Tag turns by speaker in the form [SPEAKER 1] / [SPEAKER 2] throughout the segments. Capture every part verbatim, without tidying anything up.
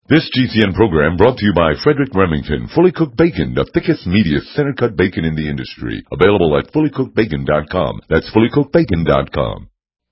[SPEAKER 1] This G C N program brought to you by Frederick Remington. Fully cooked bacon, the thickest, meatiest, center-cut bacon in the industry. Available at fully cooked bacon dot com. That's fully cooked bacon dot com.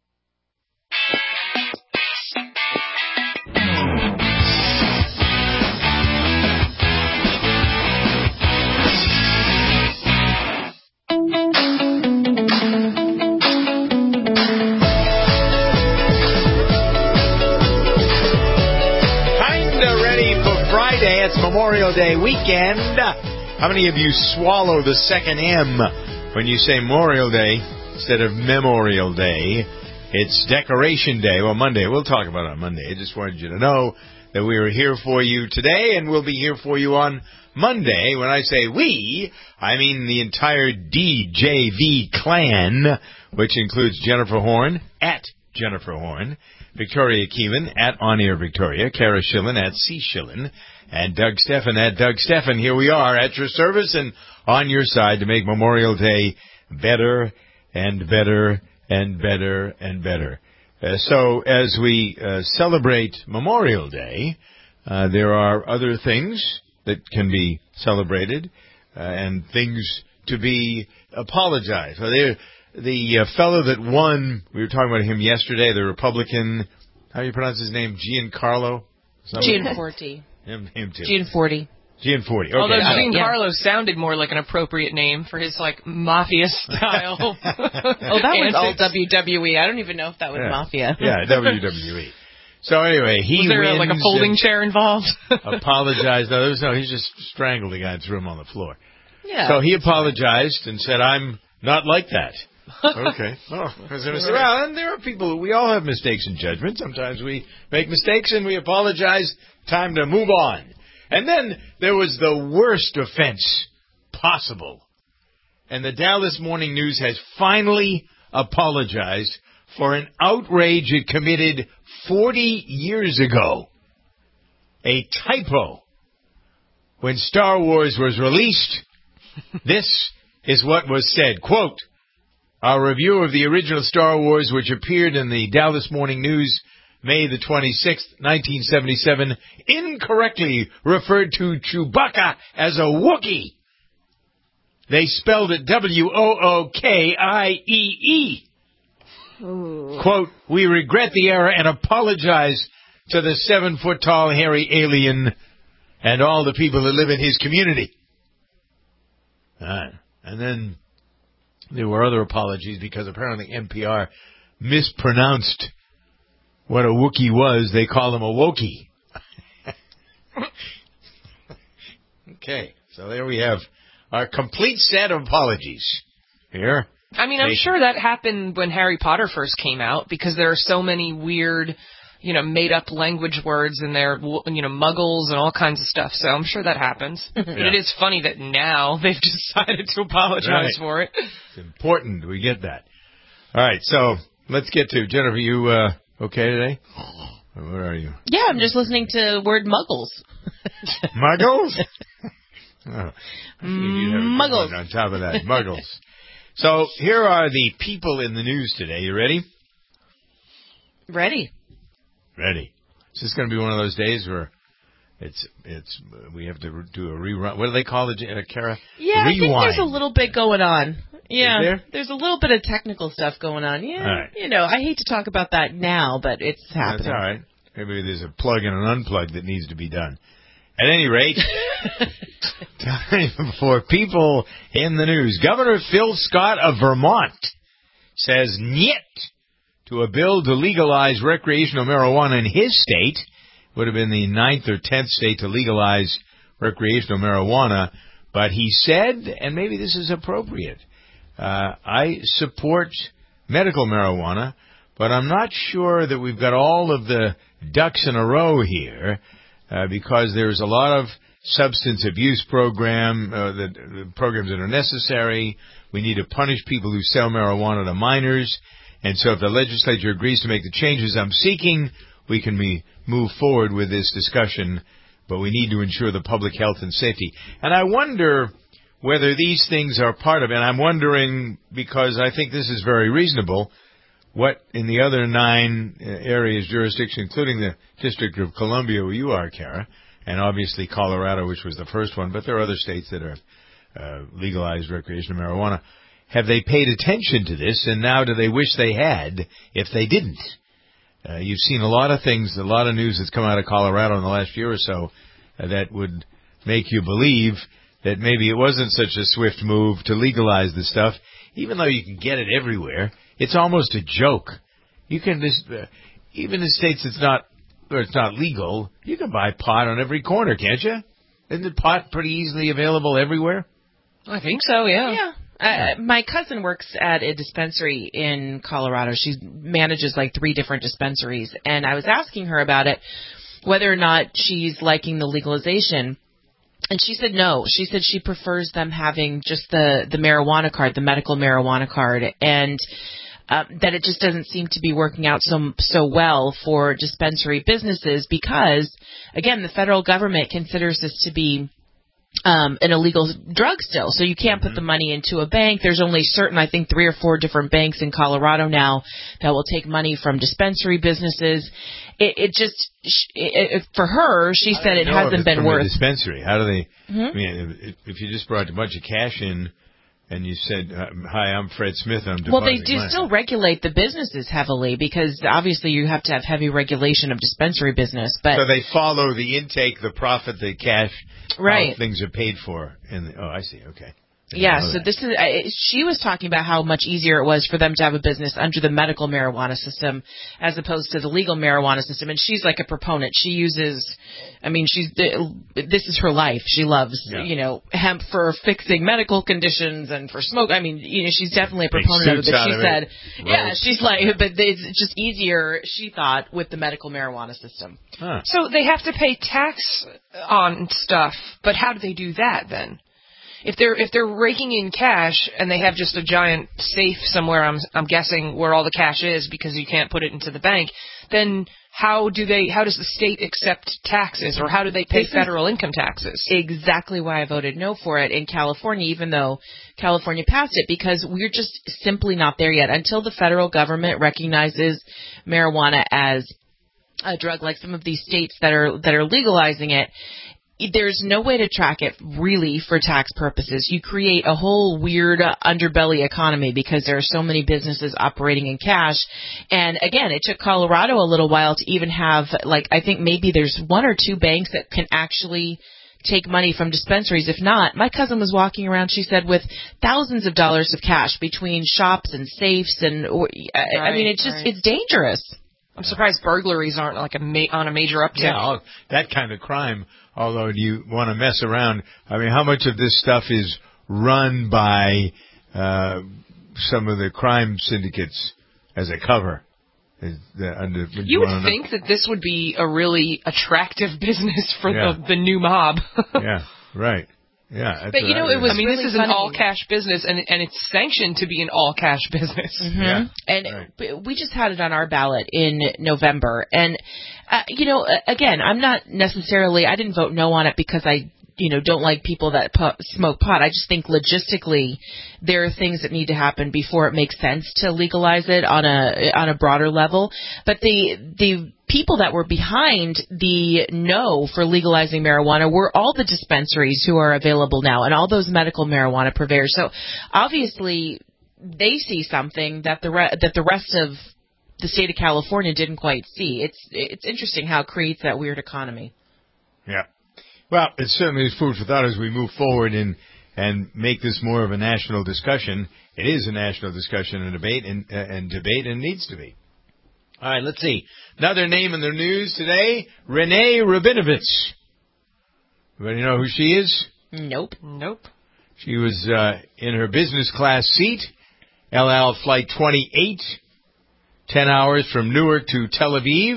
[SPEAKER 2] It's Memorial Day weekend. How many of you swallow the second M when you say Memorial Day instead of Memorial Day? It's Decoration Day. Well, Monday. We'll talk about it on Monday. I just wanted you to know that we are here for you today, and we'll be here for you on Monday. When I say we, I mean the entire D J V clan, which includes Jennifer Horn, at Jennifer Horn, Victoria Keelan, at On Air Victoria, Kara Schillen, at C Schillen, and Doug Steffen at Doug Steffen. Here we are at your service and on your side to make Memorial Day better and better and better and better. Uh, so as we uh, celebrate Memorial Day, uh, there are other things that can be celebrated uh, and things to be apologized. So there, the uh, fellow that won, we were talking about him yesterday, the Republican, how do you pronounce his name? Giancarlo?
[SPEAKER 3] Gianforte.
[SPEAKER 2] Him, him too.
[SPEAKER 3] Gianforte.
[SPEAKER 2] Gianforte. Okay.
[SPEAKER 4] Although
[SPEAKER 2] So,
[SPEAKER 4] Giancarlo yeah. sounded more like an appropriate name for his, like, mafia style.
[SPEAKER 3] Oh, that was all W W E. I don't even know if that was
[SPEAKER 2] yeah.
[SPEAKER 3] mafia.
[SPEAKER 2] Yeah, W W E. So anyway, he
[SPEAKER 4] was there
[SPEAKER 2] wins
[SPEAKER 4] like a folding chair involved?
[SPEAKER 2] apologized. No, there was no. He just strangled the guy and threw him on the floor.
[SPEAKER 3] Yeah.
[SPEAKER 2] So he apologized and said, "I'm not like that." Okay. Oh, because well, and there are people. We all have mistakes in judgment. Sometimes we make mistakes and we apologize. Time to move on. And then there was the worst offense possible. And the Dallas Morning News has finally apologized for an outrage it committed forty years ago. A typo. When Star Wars was released, this is what was said. Quote, "Our review of the original Star Wars, which appeared in the Dallas Morning News May the twenty-sixth, nineteen seventy-seven, incorrectly referred to Chewbacca as a Wookiee. They spelled it W O O K I E E. Quote, "We regret the error and apologize to the seven-foot-tall hairy alien and all the people that live in his community." Uh, and then there were other apologies because apparently N P R mispronounced what a Wookiee was. They call him a Wokey. Okay, so there we have our complete set of apologies here.
[SPEAKER 4] I mean, I'm sure that happened when Harry Potter first came out because there are so many weird, you know, made-up language words in there, you know, muggles and all kinds of stuff. So I'm sure that happens. Yeah. It is funny that now they've decided to apologize right. for it.
[SPEAKER 2] It's important we get that. All right, so let's get to Jennifer. You uh, okay today? Where are you?
[SPEAKER 3] Yeah, I'm just listening to the word muggles.
[SPEAKER 2] Muggles? Oh,
[SPEAKER 3] muggles.
[SPEAKER 2] On top of that, muggles. So here are the people in the news today. You ready?
[SPEAKER 3] Ready.
[SPEAKER 2] Ready. Is this going to be one of those days where it's it's we have to do a rerun? What do they call it, uh, Kara?
[SPEAKER 3] Yeah,
[SPEAKER 2] Rewind.
[SPEAKER 3] I think there's a little bit going on. Yeah,
[SPEAKER 2] there?
[SPEAKER 3] there's a little bit of technical stuff going on. Yeah,
[SPEAKER 2] right.
[SPEAKER 3] You know, I hate to talk about that now, but it's happening.
[SPEAKER 2] That's all right. Maybe there's a plug and an unplug that needs to be done. At any rate, time for people in the news. Governor Phil Scott of Vermont says niet to a bill to legalize recreational marijuana in his state. Would have been the ninth or tenth state to legalize recreational marijuana. But he said, and maybe this is appropriate, uh, I support medical marijuana, but I'm not sure that we've got all of the ducks in a row here. Uh, because there's a lot of substance abuse program, uh, that, uh, programs that are necessary. We need to punish people who sell marijuana to minors. And so if the legislature agrees to make the changes I'm seeking, we can be, move forward with this discussion. But we need to ensure the public health and safety. And I wonder whether these things are part of it. And I'm wondering, because I think this is very reasonable, what in the other nine areas, jurisdictions, including the District of Columbia where you are, Kara, and obviously Colorado, which was the first one, but there are other states that have uh, legalized recreational marijuana. Have they paid attention to this, and now do they wish they had if they didn't? Uh, you've seen a lot of things, a lot of news that's come out of Colorado in the last year or so uh, that would make you believe that maybe it wasn't such a swift move to legalize the stuff, even though you can get it everywhere. It's almost a joke. You can, this, uh, even in states it's not, where it's not legal, you can buy pot on every corner, can't you? Isn't the pot pretty easily available everywhere?
[SPEAKER 4] I think so, yeah.
[SPEAKER 3] Yeah. Uh, my cousin works at a dispensary in Colorado. She manages like three different dispensaries. And I was asking her about it, whether or not she's liking the legalization. And she said no. She said she prefers them having just the, the marijuana card, the medical marijuana card, and uh, that it just doesn't seem to be working out so so well for dispensary businesses because, again, the federal government considers this to be Um, an illegal drug still. So you can't put the money into a bank. There's only certain, I think, three or four different banks in Colorado now that will take money from dispensary businesses. It, it just, it, it, for her, she said it hasn't been worth.
[SPEAKER 2] A dispensary. How do they,
[SPEAKER 3] mm-hmm.
[SPEAKER 2] I mean, if, if you just brought a bunch of cash in and you said, hi, I'm Fred Smith, I'm depositing
[SPEAKER 3] Well, they do
[SPEAKER 2] money.
[SPEAKER 3] still regulate the businesses heavily because obviously you have to have heavy regulation of dispensary business. But
[SPEAKER 2] so they follow the intake, the profit, the cash,
[SPEAKER 3] right.
[SPEAKER 2] how things are paid for. In the, oh, I see. Okay.
[SPEAKER 3] Yeah, so this is, uh, she was talking about how much easier it was for them to have a business under the medical marijuana system as opposed to the legal marijuana system. And she's like a proponent. She uses, I mean, she's, this is her life. She loves, yeah. you know, hemp for fixing medical conditions and for smoke. I mean, you know, she's definitely a proponent of it. But she said, yeah, she's like, but it's just easier, she thought, with the medical marijuana system.
[SPEAKER 2] Huh.
[SPEAKER 4] So they have to pay tax on stuff, but how do they do that then? If they're if they're raking in cash and they have just a giant safe somewhere, I'm I'm guessing where all the cash is because you can't put it into the bank, then how do they? How does the state accept taxes, or how do they pay
[SPEAKER 3] this
[SPEAKER 4] federal income taxes?
[SPEAKER 3] Exactly why I voted no for it in California, even though California passed it, because we're just simply not there yet. Until the federal government recognizes marijuana as a drug, like some of these states that are that are legalizing it. There's no way to track it really for tax purposes. You create a whole weird underbelly economy because there are so many businesses operating in cash. And again, it took Colorado a little while to even have, like, I think maybe there's one or two banks that can actually take money from dispensaries. If not, my cousin was walking around, she said, with thousands of dollars of cash between shops and safes. And or, right, I mean, it's just, right. it's dangerous.
[SPEAKER 4] I'm surprised burglaries aren't like a ma- on a major uptick.
[SPEAKER 2] Yeah, that kind of crime. Although, do you want to mess around? I mean, how much of this stuff is run by uh, some of the crime syndicates as a cover? Is the, under,
[SPEAKER 4] you, you would think know? that this would be a really attractive business for
[SPEAKER 2] yeah.
[SPEAKER 4] the, the new mob.
[SPEAKER 2] yeah, right. Yeah,
[SPEAKER 4] but you know, it was. I mean,
[SPEAKER 3] really
[SPEAKER 4] this is
[SPEAKER 3] funny.
[SPEAKER 4] an all-cash business, and and it's sanctioned to be an all-cash business.
[SPEAKER 3] Mm-hmm.
[SPEAKER 2] Yeah,
[SPEAKER 3] and
[SPEAKER 2] right.
[SPEAKER 3] we just had it on our ballot in November, and uh, you know, again, I'm not necessarily. I didn't vote no on it because I, you know, don't like people that pu- smoke pot. I just think logistically, there are things that need to happen before it makes sense to legalize it on a on a broader level. But the the people that were behind the no for legalizing marijuana were all the dispensaries who are available now and all those medical marijuana purveyors. So obviously they see something that the re- that the rest of the state of California didn't quite see. It's it's interesting how it creates that weird economy.
[SPEAKER 2] Yeah. Well, it certainly is food for thought as we move forward and and make this more of a national discussion. It is a national discussion and debate and uh, and debate and needs to be. All right, let's see. Another name in the news today, Renee Rabinovich. Everybody know who she is?
[SPEAKER 3] Nope.
[SPEAKER 4] Nope.
[SPEAKER 2] She was uh, in her business class seat, El Al Flight twenty-eight, ten hours from Newark to Tel Aviv.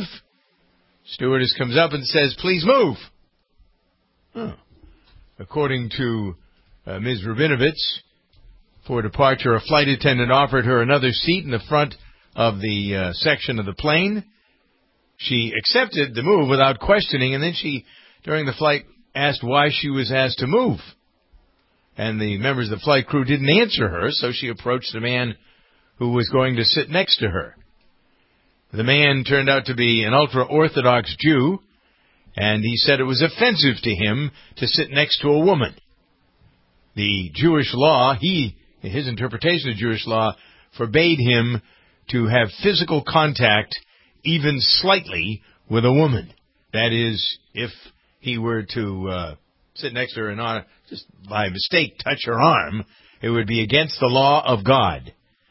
[SPEAKER 2] Stewardess comes up and says, please move. Huh. According to uh, Miz Rabinovich, for departure, a flight attendant offered her another seat in the front of the uh, section of the plane. She accepted the move without questioning, and then she, during the flight, asked why she was asked to move. And the members of the flight crew didn't answer her, so she approached the man who was going to sit next to her. The man turned out to be an ultra-Orthodox Jew, and he said it was offensive to him to sit next to a woman. The Jewish law, he, his interpretation of Jewish law, forbade him to have physical contact, even slightly, with a woman. That is, if he were to uh, sit next to her and not just by mistake touch her arm, it would be against the law of God.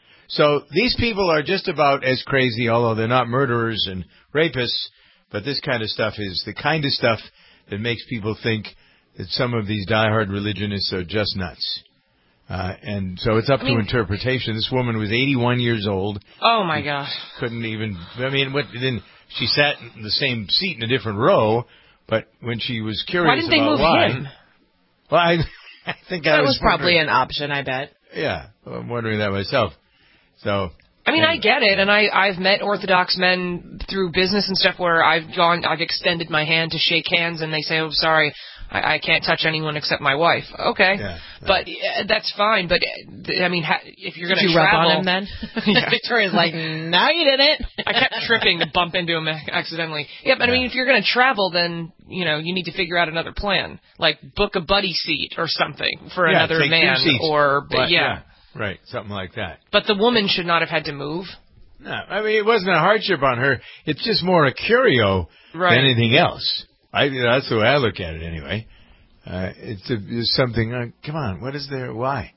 [SPEAKER 2] So these people are just about as crazy, although they're not murderers and rapists, but this kind of stuff is the kind of stuff that makes people think that some of these diehard religionists are just nuts. Uh, and so it's up I mean, to interpretation. This woman was eighty-one years old.
[SPEAKER 4] Oh, my gosh.
[SPEAKER 2] Couldn't even, I mean, what, then she sat in the same seat in a different row, but when she was curious
[SPEAKER 4] why didn't they
[SPEAKER 2] about
[SPEAKER 4] move
[SPEAKER 2] why,
[SPEAKER 4] him?
[SPEAKER 2] Well, I, I think I
[SPEAKER 3] that
[SPEAKER 2] was,
[SPEAKER 3] was probably an option, I bet.
[SPEAKER 2] Yeah, I'm wondering that myself. So,
[SPEAKER 4] I mean, I get it, and I, I've met Orthodox men through business and stuff where I've gone, I've extended my hand to shake hands, and they say, "Oh, sorry, I, I can't touch anyone except my wife." Okay, yeah, but uh, that's fine. But I mean, ha- if you're going to
[SPEAKER 3] travel,
[SPEAKER 4] rub
[SPEAKER 3] on him then?
[SPEAKER 4] Yeah.
[SPEAKER 3] Victoria's like, "No, you didn't."
[SPEAKER 4] I kept tripping to bump into him accidentally. Yeah, but I mean, if you're going to travel, then you know you need to figure out another plan, like book a buddy seat or something for
[SPEAKER 2] yeah,
[SPEAKER 4] another
[SPEAKER 2] take
[SPEAKER 4] man,
[SPEAKER 2] or
[SPEAKER 4] but, yeah.
[SPEAKER 2] yeah. Right, something like that.
[SPEAKER 4] But the woman should not have had to move.
[SPEAKER 2] No, I mean, it wasn't a hardship on her. It's just more a curio
[SPEAKER 4] right.
[SPEAKER 2] than anything else. I, that's the way I look at it anyway. Uh, it's, a, it's something, uh, come on, what is there, why?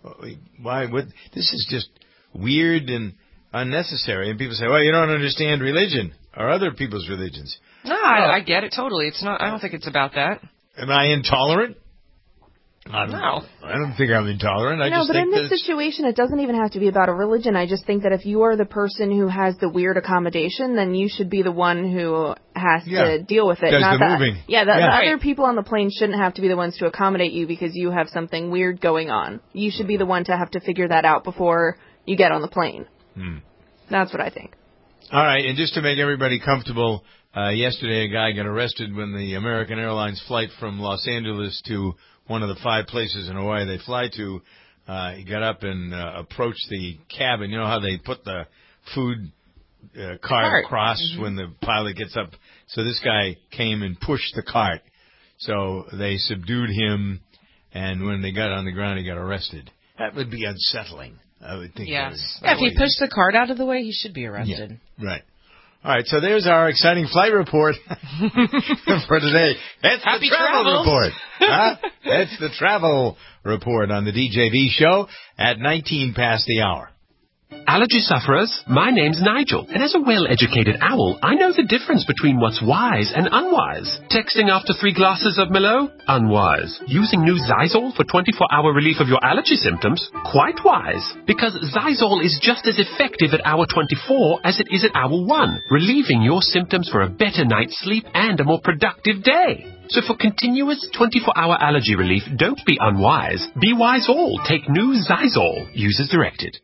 [SPEAKER 2] Why? What? This is just weird and unnecessary. And people say, well, you don't understand religion or other people's religions.
[SPEAKER 4] No, I, I get it totally. It's not. I don't think it's about that.
[SPEAKER 2] Am I intolerant? I don't,
[SPEAKER 4] no.
[SPEAKER 2] I don't think I'm intolerant. I
[SPEAKER 5] no,
[SPEAKER 2] just
[SPEAKER 5] but
[SPEAKER 2] think
[SPEAKER 5] in this situation, it doesn't even have to be about a religion. I just think that if you are the person who has the weird accommodation, then you should be the one who has
[SPEAKER 2] yeah.
[SPEAKER 5] to deal with it.
[SPEAKER 2] Does
[SPEAKER 5] not
[SPEAKER 2] the
[SPEAKER 5] that,
[SPEAKER 2] moving.
[SPEAKER 5] Yeah, the,
[SPEAKER 2] yeah.
[SPEAKER 5] the
[SPEAKER 2] Right.
[SPEAKER 5] other people on the plane shouldn't have to be the ones to accommodate you because you have something weird going on. You should be the one to have to figure that out before you get on the plane.
[SPEAKER 2] Hmm.
[SPEAKER 5] That's what I think.
[SPEAKER 2] All right, and just to make everybody comfortable, uh, yesterday a guy got arrested when the American Airlines flight from Los Angeles to one of the five places in Hawaii they fly to. Uh, he got up and uh, approached the cabin. You know how they put the food uh, cart, cart across mm-hmm. when the pilot gets up? So this guy came and pushed the cart. So they subdued him, and when they got on the ground, he got arrested. That would be unsettling, I would think.
[SPEAKER 4] Yes.
[SPEAKER 3] Yeah, if he pushed the cart out of the way, he should be arrested.
[SPEAKER 2] Yeah, right. All right, so there's our exciting flight report for today. That's
[SPEAKER 4] Happy
[SPEAKER 2] the travel
[SPEAKER 4] travels.
[SPEAKER 2] report. Huh? That's the travel report on the D J V show at nineteen past the hour.
[SPEAKER 6] Allergy sufferers, my name's Nigel, and as a well-educated owl, I know the difference between what's wise and unwise. Texting after three glasses of Merlot? Unwise. Using new Zysol for twenty-four hour relief of your allergy symptoms? Quite wise. Because Zysol is just as effective at hour twenty-four as it is at hour one, relieving your symptoms for a better night's sleep and a more productive day. So for continuous twenty-four hour allergy relief, don't be unwise. Be wise all. Take new Zysol. Use as directed.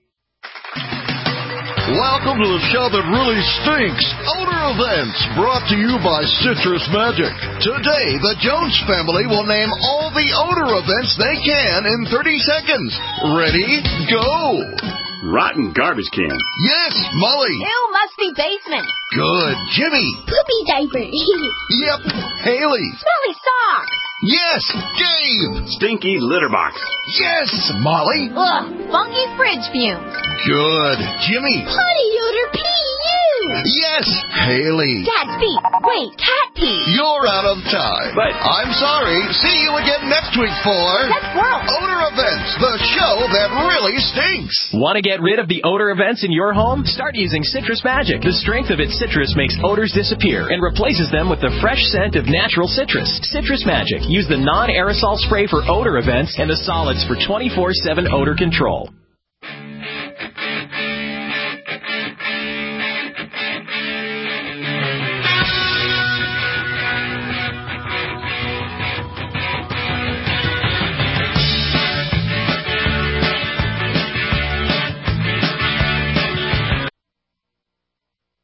[SPEAKER 7] Welcome to the show that really stinks. Odor Events, brought to you by Citrus Magic. Today, the Jones family will name all the odor events they can in thirty seconds. Ready? Go!
[SPEAKER 8] Rotten garbage can.
[SPEAKER 7] Yes, Molly.
[SPEAKER 9] Ew, musty basement.
[SPEAKER 7] Good. Jimmy.
[SPEAKER 9] Poopy diaper.
[SPEAKER 7] Yep. Haley.
[SPEAKER 9] Smelly socks.
[SPEAKER 7] Yes, Gabe.
[SPEAKER 8] Stinky litter box.
[SPEAKER 7] Yes, Molly.
[SPEAKER 9] Ugh, funky fridge fumes.
[SPEAKER 7] Good. Jimmy.
[SPEAKER 9] Potty odor P U.
[SPEAKER 7] Yes, Haley.
[SPEAKER 9] Cat's pee. Wait, cat pee.
[SPEAKER 7] You're out of time.
[SPEAKER 8] But
[SPEAKER 7] I'm sorry. See you again next week for
[SPEAKER 9] Next World.
[SPEAKER 7] Odor Events, the show that really stinks.
[SPEAKER 10] Want to get rid of the odor events in your home? Start using Citrus Magic. The strength of its citrus makes odors disappear and replaces them with the fresh scent of natural citrus. Citrus Magic. Use the non-aerosol spray for odor events and the solids for twenty-four seven odor control.
[SPEAKER 11] In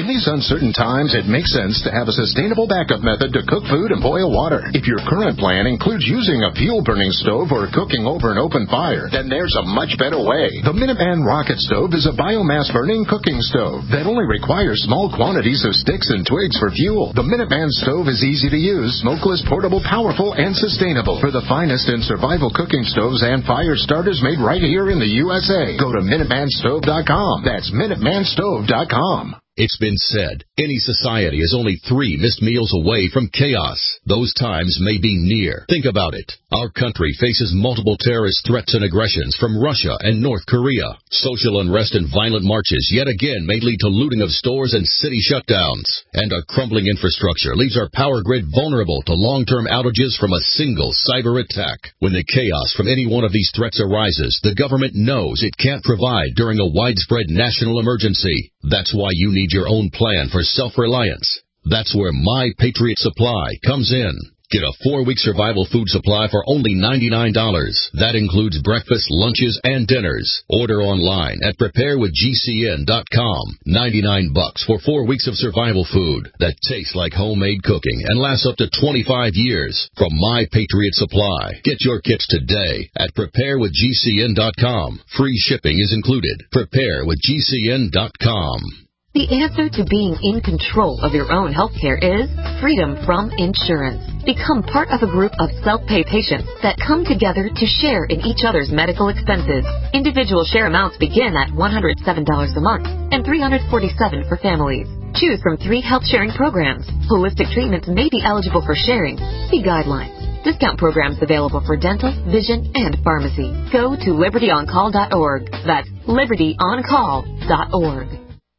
[SPEAKER 11] In these uncertain times, it makes sense to have a sustainable backup method to cook food and boil water. If your current plan includes using a fuel-burning stove or cooking over an open fire, then there's a much better way. The Minuteman Rocket Stove is a biomass-burning cooking stove that only requires small quantities of sticks and twigs for fuel. The Minuteman stove is easy to use, smokeless, portable, powerful, and sustainable. For the finest in survival cooking stoves and fire starters made right here in the U S A, go to Minuteman Stove dot com. That's Minuteman Stove dot com.
[SPEAKER 12] It's been said, any society is only three missed meals away from chaos. Those times may be near. Think about it. Our country faces multiple terrorist threats and aggressions from Russia and North Korea. Social unrest and violent marches yet again may lead to looting of stores and city shutdowns. And a crumbling infrastructure leaves our power grid vulnerable to long-term outages from a single cyber attack. When the chaos from any one of these threats arises, the government knows it can't provide during a widespread national emergency. That's why you need your own plan for self-reliance. That's where My Patriot Supply comes in. Get a four-week survival food supply for only ninety-nine dollars. That includes breakfast, lunches, and dinners. Order online at prepare with G C N dot com. ninety-nine bucks for four weeks of survival food that tastes like homemade cooking and lasts up to twenty-five years. From My Patriot Supply. Get your kits today at prepare with G C N dot com. Free shipping is included. prepare with G C N dot com.
[SPEAKER 13] The answer to being in control of your own healthcare is freedom from insurance. Become part of a group of self-pay patients that come together to share in each other's medical expenses. Individual share amounts begin at one hundred seven dollars a month and three hundred forty-seven dollars for families. Choose from three health sharing programs. Holistic treatments may be eligible for sharing. See guidelines. Discount programs available for dental, vision, and pharmacy. Go to liberty on call dot org. That's liberty on call dot org.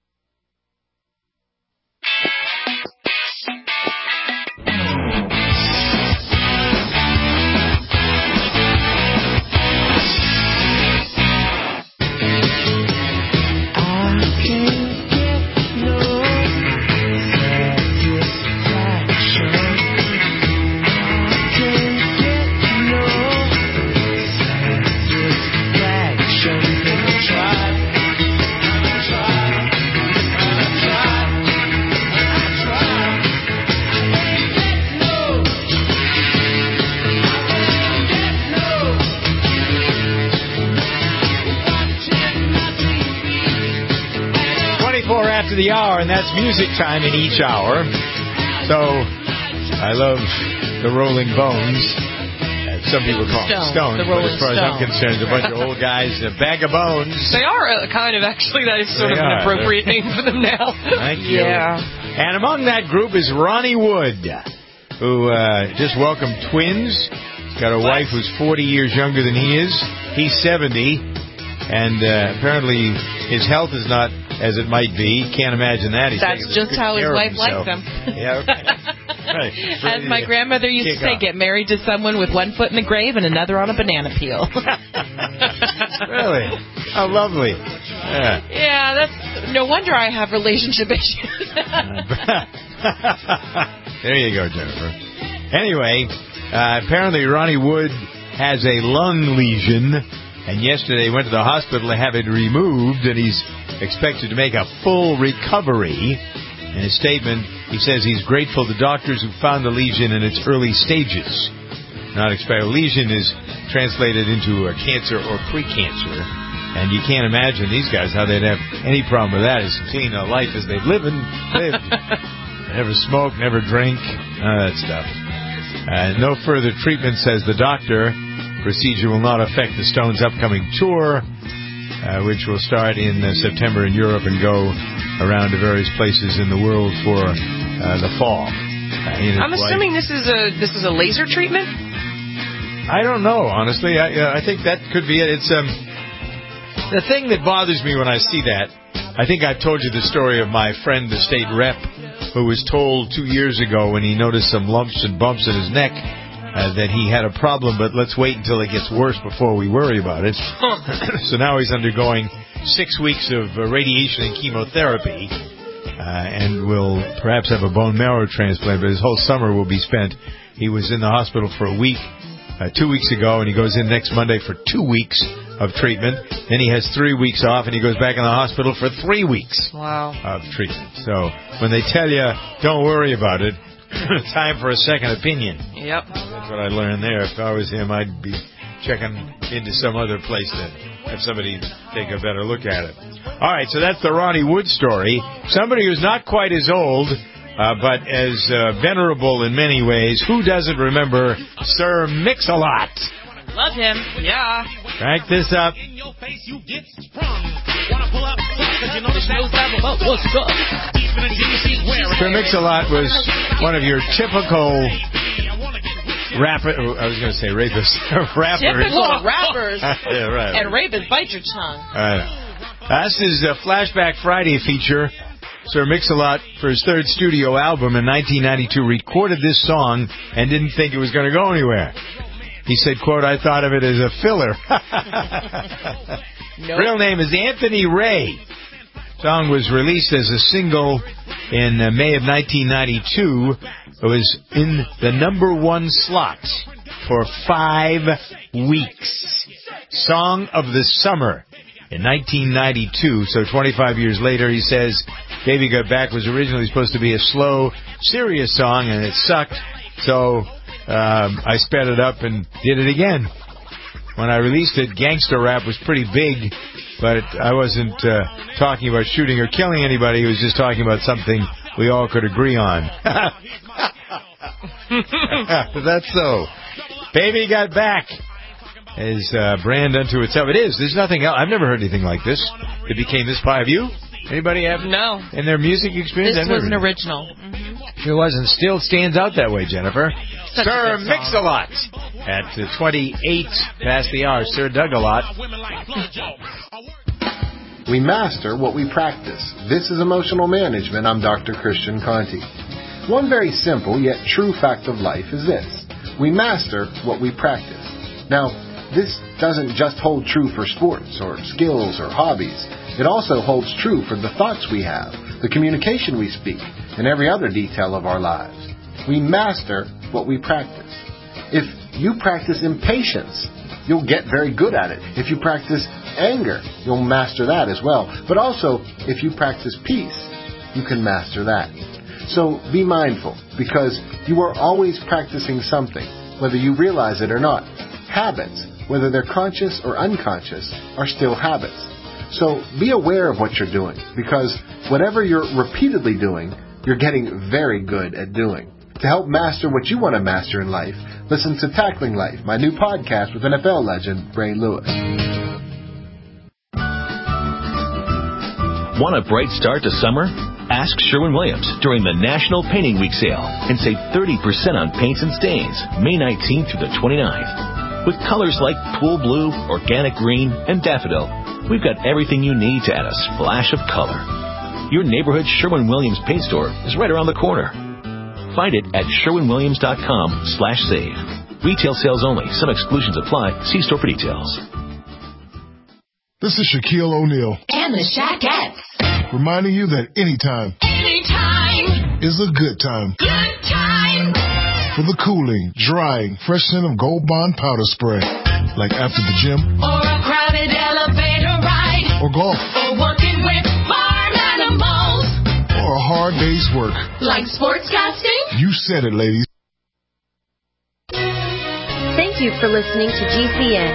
[SPEAKER 2] After the hour, and that's music time in each hour. So, I love the Rolling Bones. Some people call them Stones, but as far as I'm concerned, a bunch of old guys, a bag of bones.
[SPEAKER 4] They are uh, kind of, actually, that is sort they of an appropriate They're... name for them now.
[SPEAKER 2] Thank you.
[SPEAKER 4] Yeah.
[SPEAKER 2] And among that group is Ronnie Wood, who uh, just welcomed twins. He's got a what? wife who's forty years younger than he is. He's seventy, and uh, apparently his health is not as it might be. Can't imagine that. He's
[SPEAKER 3] That's just how his wife likes him.
[SPEAKER 2] Yeah, okay. Right.
[SPEAKER 3] As my grandmother used to say, off. Get married to someone with one foot in the grave and another on a banana peel.
[SPEAKER 2] Really? How lovely. Yeah.
[SPEAKER 3] Yeah, that's no wonder I have relationship issues.
[SPEAKER 2] There you go, Jennifer. Anyway, uh, apparently Ronnie Wood has a lung lesion, and yesterday he went to the hospital to have it removed, and he's expected to make a full recovery. In his statement, he says he's grateful to doctors who found the lesion in its early stages. Not expect a lesion is translated into a cancer or pre-cancer, and you can't imagine these guys how they'd have any problem with that. As clean a life as they've lived, lived. Never smoke, never drink, none of that stuff. Uh, no further treatment, says the doctor. Procedure will not affect the Stones' upcoming tour, uh, which will start in uh, September in Europe and go around to various places in the world for uh, the fall. Uh,
[SPEAKER 4] I'm assuming this is a this is a laser treatment?
[SPEAKER 2] I don't know, honestly. I, uh, I think that could be it. It's um, the thing that bothers me when I see that. I think I've told you the story of my friend, the state rep, who was told two years ago when he noticed some lumps and bumps in his neck uh, that he had a problem, but let's wait until it gets worse before we worry about it. So now he's undergoing six weeks of uh, radiation and chemotherapy uh, and will perhaps have a bone marrow transplant, but his whole summer will be spent. He was in the hospital for a week uh, two weeks ago, and he goes in next Monday for two weeks of treatment. Then he has three weeks off, and he goes back in the hospital for three weeks
[SPEAKER 4] wow.
[SPEAKER 2] of treatment. So when they tell you, don't worry about it, time for a second opinion.
[SPEAKER 4] Yep.
[SPEAKER 2] That's what I learned there. If I was him, I'd be checking into some other place then. Have somebody take a better look at it. All right, so that's the Ronnie Wood story. Somebody who's not quite as old, uh, but as uh, venerable in many ways. Who doesn't remember Sir Mix-a-Lot?
[SPEAKER 3] Love him.
[SPEAKER 4] Yeah.
[SPEAKER 2] Crank this up. Sir Mix-a-Lot was one of your typical rapper. I was going to say rapist. rappers.
[SPEAKER 3] Typical rappers.
[SPEAKER 2] Yeah, right.
[SPEAKER 3] And rapists bite your tongue.
[SPEAKER 2] I know. This is a Flashback Friday feature. Sir Mix-a-Lot, for his third studio album in nineteen ninety-two, recorded this song and didn't think it was going to go anywhere. He said, quote, I thought of it as a filler. Nope. Real name is Anthony Ray. Song was released as a single in uh, May of nineteen ninety-two. It was in the number one slot for five weeks. Song of the Summer in nineteen ninety-two. So twenty-five years later, he says, Baby Got Back was originally supposed to be a slow, serious song, and it sucked. So um, I sped it up and did it again. When I released it, gangster rap was pretty big, but I wasn't uh, talking about shooting or killing anybody. It was just talking about something we all could agree on. That's so. Baby Got Back is uh, brand unto itself. It is. There's nothing else. I've never heard anything like this. It became this by you. Anybody have?
[SPEAKER 4] No.
[SPEAKER 2] In their music experience?
[SPEAKER 3] This was an original. Mm-hmm.
[SPEAKER 2] It was, and still stands out that way, Jennifer.
[SPEAKER 3] Such
[SPEAKER 2] Sir Mix-a-Lot at uh, twenty-eight past the hour. Sir Doug-a-Lot.
[SPEAKER 14] We master what we practice. This is Emotional Management. I'm Doctor Christian Conti. One very simple yet true fact of life is this. We master what we practice. Now, this doesn't just hold true for sports or skills or hobbies. It also holds true for the thoughts we have, the communication we speak, and every other detail of our lives. We master what we practice. If you practice impatience, you'll get very good at it. If you practice anger, you'll master that as well. But also, if you practice peace, you can master that. So be mindful, because you are always practicing something, whether you realize it or not. Habits, whether they're conscious or unconscious, are still habits. So be aware of what you're doing, because whatever you're repeatedly doing, you're getting very good at doing. To help master what you want to master in life, listen to Tackling Life, my new podcast with N F L legend Ray Lewis.
[SPEAKER 15] Want a bright start to summer? Ask Sherwin-Williams during the National Painting Week sale and save thirty percent on paints and stains May nineteenth through the twenty-ninth. With colors like pool blue, organic green, and daffodil, we've got everything you need to add a splash of color. Your neighborhood Sherwin-Williams paint store is right around the corner. Find it at sherwin-williams.com slash save. Retail sales only. Some exclusions apply. See store for details.
[SPEAKER 16] This is Shaquille O'Neal.
[SPEAKER 9] And the Shaquettes.
[SPEAKER 16] Reminding you that anytime.
[SPEAKER 9] Anytime.
[SPEAKER 16] Is a good time.
[SPEAKER 9] Good time.
[SPEAKER 16] For the cooling, drying, fresh scent of Gold Bond powder spray. Like after the gym.
[SPEAKER 9] Or a crowded elevator ride.
[SPEAKER 16] Or golf.
[SPEAKER 9] Or working with farm animals.
[SPEAKER 16] Or a hard day's work.
[SPEAKER 9] Like sportscasting?
[SPEAKER 16] You said it, ladies.
[SPEAKER 17] Thank you for listening to G C N.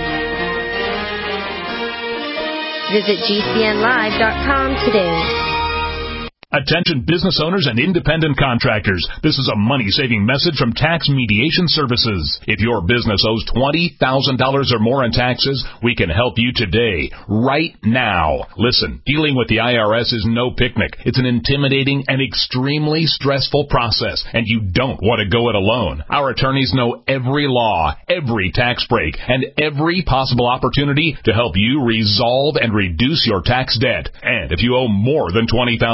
[SPEAKER 17] Visit G C N live dot com today.
[SPEAKER 18] Attention business owners and independent contractors. This is a money-saving message from Tax Mediation Services. If your business owes twenty thousand dollars or more in taxes, we can help you today, right now. Listen, dealing with the I R S is no picnic. It's an intimidating and extremely stressful process, and you don't want to go it alone. Our attorneys know every law, every tax break, and every possible opportunity to help you resolve and reduce your tax debt. And if you owe more than twenty thousand dollars,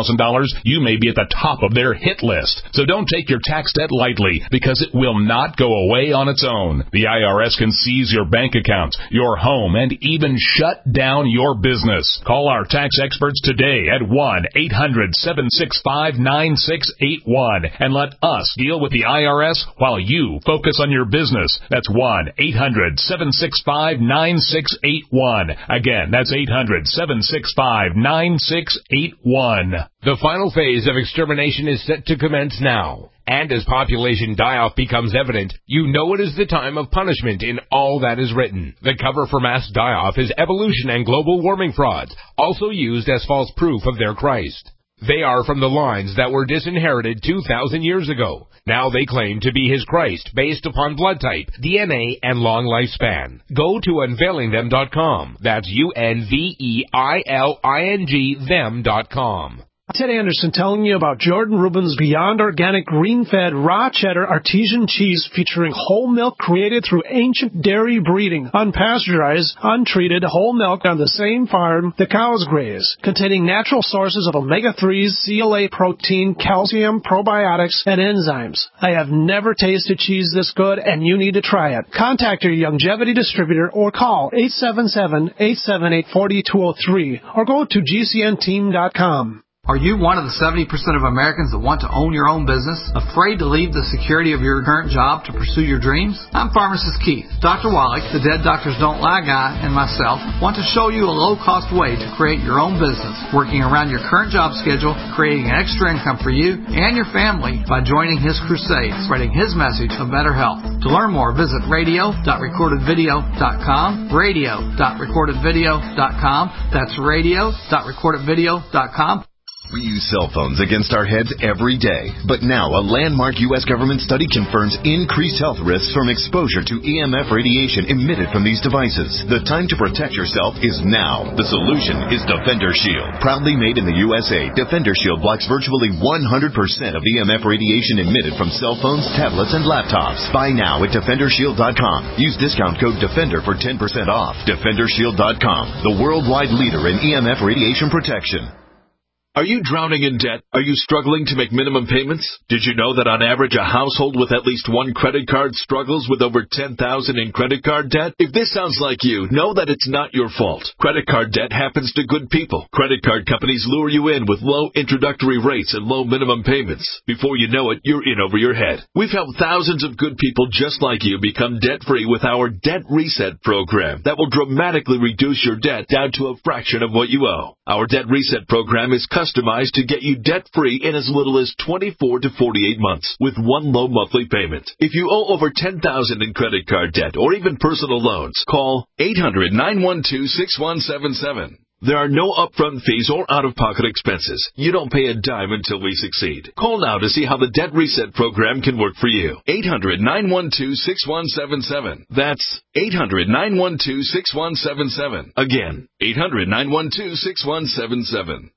[SPEAKER 18] owners, you may be at the top of their hit list. So don't take your tax debt lightly, because it will not go away on its own. The I R S can seize your bank accounts, your home, and even shut down your business. Call our tax experts today at one eight hundred seven six five nine six eight one and let us deal with the I R S while you focus on your business. That's one eight hundred seven six five nine six eight one. Again, that's eight hundred seven six five nine six eight one.
[SPEAKER 19] The final phase of extermination is set to commence now. And as population die-off becomes evident, you know it is the time of punishment in all that is written. The cover for mass die-off is evolution and global warming frauds, also used as false proof of their Christ. They are from the lines that were disinherited two thousand years ago. Now they claim to be his Christ based upon blood type, D N A, and long lifespan. Go to unveiling them dot com. That's U N V E I L I N G them dot com.
[SPEAKER 20] Ted Anderson telling you about Jordan Rubin's Beyond Organic Green-Fed Raw Cheddar Artesian Cheese featuring whole milk created through ancient dairy breeding, unpasteurized, untreated whole milk on the same farm the cows graze, containing natural sources of omega threes, C L A protein, calcium, probiotics, and enzymes. I have never tasted cheese this good, and you need to try it. Contact your Longevity distributor or call eight seven seven, eight seven eight, four two zero three or go to G C N team dot com.
[SPEAKER 21] Are you one of the seventy percent of Americans that want to own your own business, afraid to leave the security of your current job to pursue your dreams? I'm Pharmacist Keith. Doctor Wallach, the Dead Doctors Don't Lie guy, and myself want to show you a low-cost way to create your own business, working around your current job schedule, creating an extra income for you and your family by joining his crusade, spreading his message of better health. To learn more, visit radio dot recorded video dot com, radio dot recorded video dot com. That's radio dot recorded video dot com.
[SPEAKER 22] We use cell phones against our heads every day, but now a landmark U S government study confirms increased health risks from exposure to E M F radiation emitted from these devices. The time to protect yourself is now. The solution is Defender Shield. Proudly made in the U S A, Defender Shield blocks virtually one hundred percent of E M F radiation emitted from cell phones, tablets, and laptops. Buy now at defender shield dot com. Use discount code DEFENDER for ten percent off. defender shield dot com, the worldwide leader in E M F radiation protection.
[SPEAKER 23] Are you drowning in debt? Are you struggling to make minimum payments? Did you know that on average a household with at least one credit card struggles with over ten thousand dollars in credit card debt? If this sounds like you, know that it's not your fault. Credit card debt happens to good people. Credit card companies lure you in with low introductory rates and low minimum payments. Before you know it, you're in over your head. We've helped thousands of good people just like you become debt-free with our Debt Reset program that will dramatically reduce your debt down to a fraction of what you owe. Our Debt Reset program is customized to get you debt-free in as little as twenty-four to forty-eight months with one low monthly payment. If you owe over ten thousand dollars in credit card debt or even personal loans, call eight hundred, nine one two, six one seven seven. There are no upfront fees or out-of-pocket expenses. You don't pay a dime until we succeed. Call now to see how the Debt Reset program can work for you. eight hundred, nine one two, six one seven seven. That's eight hundred, nine one two, six one seven seven. Again, eight hundred, nine one two, six one seven seven.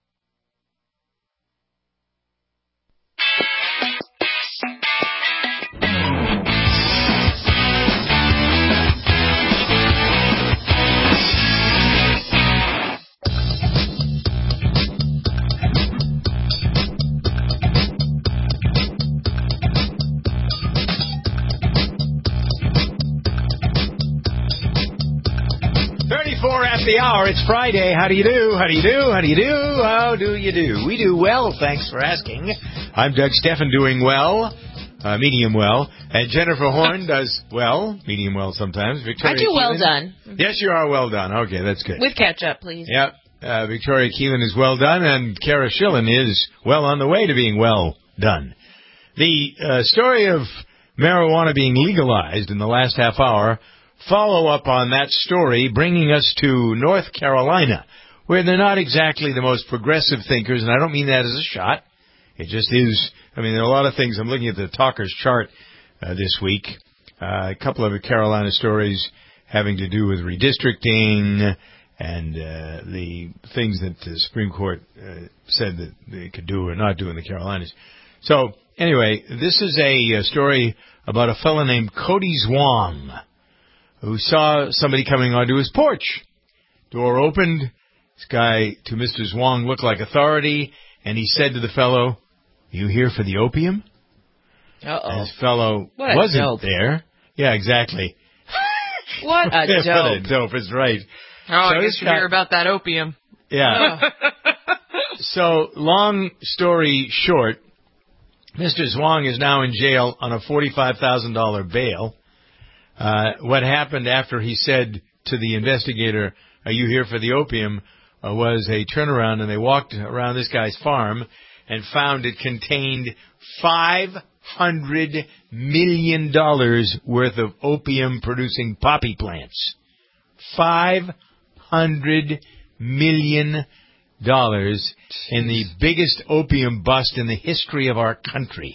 [SPEAKER 2] thirty-four at the hour. It's Friday. How do you do? How do you do? How do you do? How do you do? We do well, thanks for asking. I'm Doug Steffen, doing well, uh, medium well. And Jennifer Horn does well, medium well sometimes. Victoria
[SPEAKER 3] I do well
[SPEAKER 2] Keelan,
[SPEAKER 3] done.
[SPEAKER 2] Yes, you are well done. Okay, that's good.
[SPEAKER 3] With ketchup, please.
[SPEAKER 2] Yep. Uh, Victoria Keelan is well done, and Kara Schillen is well on the way to being well done. The uh, story of marijuana being legalized in the last half hour, follow up on that story, bringing us to North Carolina, where they're not exactly the most progressive thinkers, and I don't mean that as a shot. It just is. I mean, there are a lot of things. I'm looking at the talker's chart uh, this week. Uh, a couple of Carolina stories having to do with redistricting and uh, the things that the Supreme Court uh, said that they could do or not do in the Carolinas. So, anyway, this is a, a story about a fellow named Cody Zwang, who saw somebody coming onto his porch. Door opened. This guy, to Mister Zwang, looked like authority, and he said to the fellow, "You here for the opium?"
[SPEAKER 3] Uh-oh.
[SPEAKER 2] And this fellow
[SPEAKER 3] What a
[SPEAKER 2] wasn't
[SPEAKER 3] dope.
[SPEAKER 2] there. Yeah, exactly.
[SPEAKER 3] What a dope.
[SPEAKER 2] What a dope is right.
[SPEAKER 4] Oh, I
[SPEAKER 2] So
[SPEAKER 4] guess
[SPEAKER 2] this
[SPEAKER 4] you
[SPEAKER 2] guy-
[SPEAKER 4] hear about that opium.
[SPEAKER 2] Yeah. So, long story short, Mister Zwang is now in jail on a forty-five thousand dollars bail. Uh, what happened after he said to the investigator, "Are you here for the opium?" Uh, was a turnaround, and they walked around this guy's farm and found it contained five hundred million dollars worth of opium-producing poppy plants. five hundred million dollars in the biggest opium bust in the history of our country.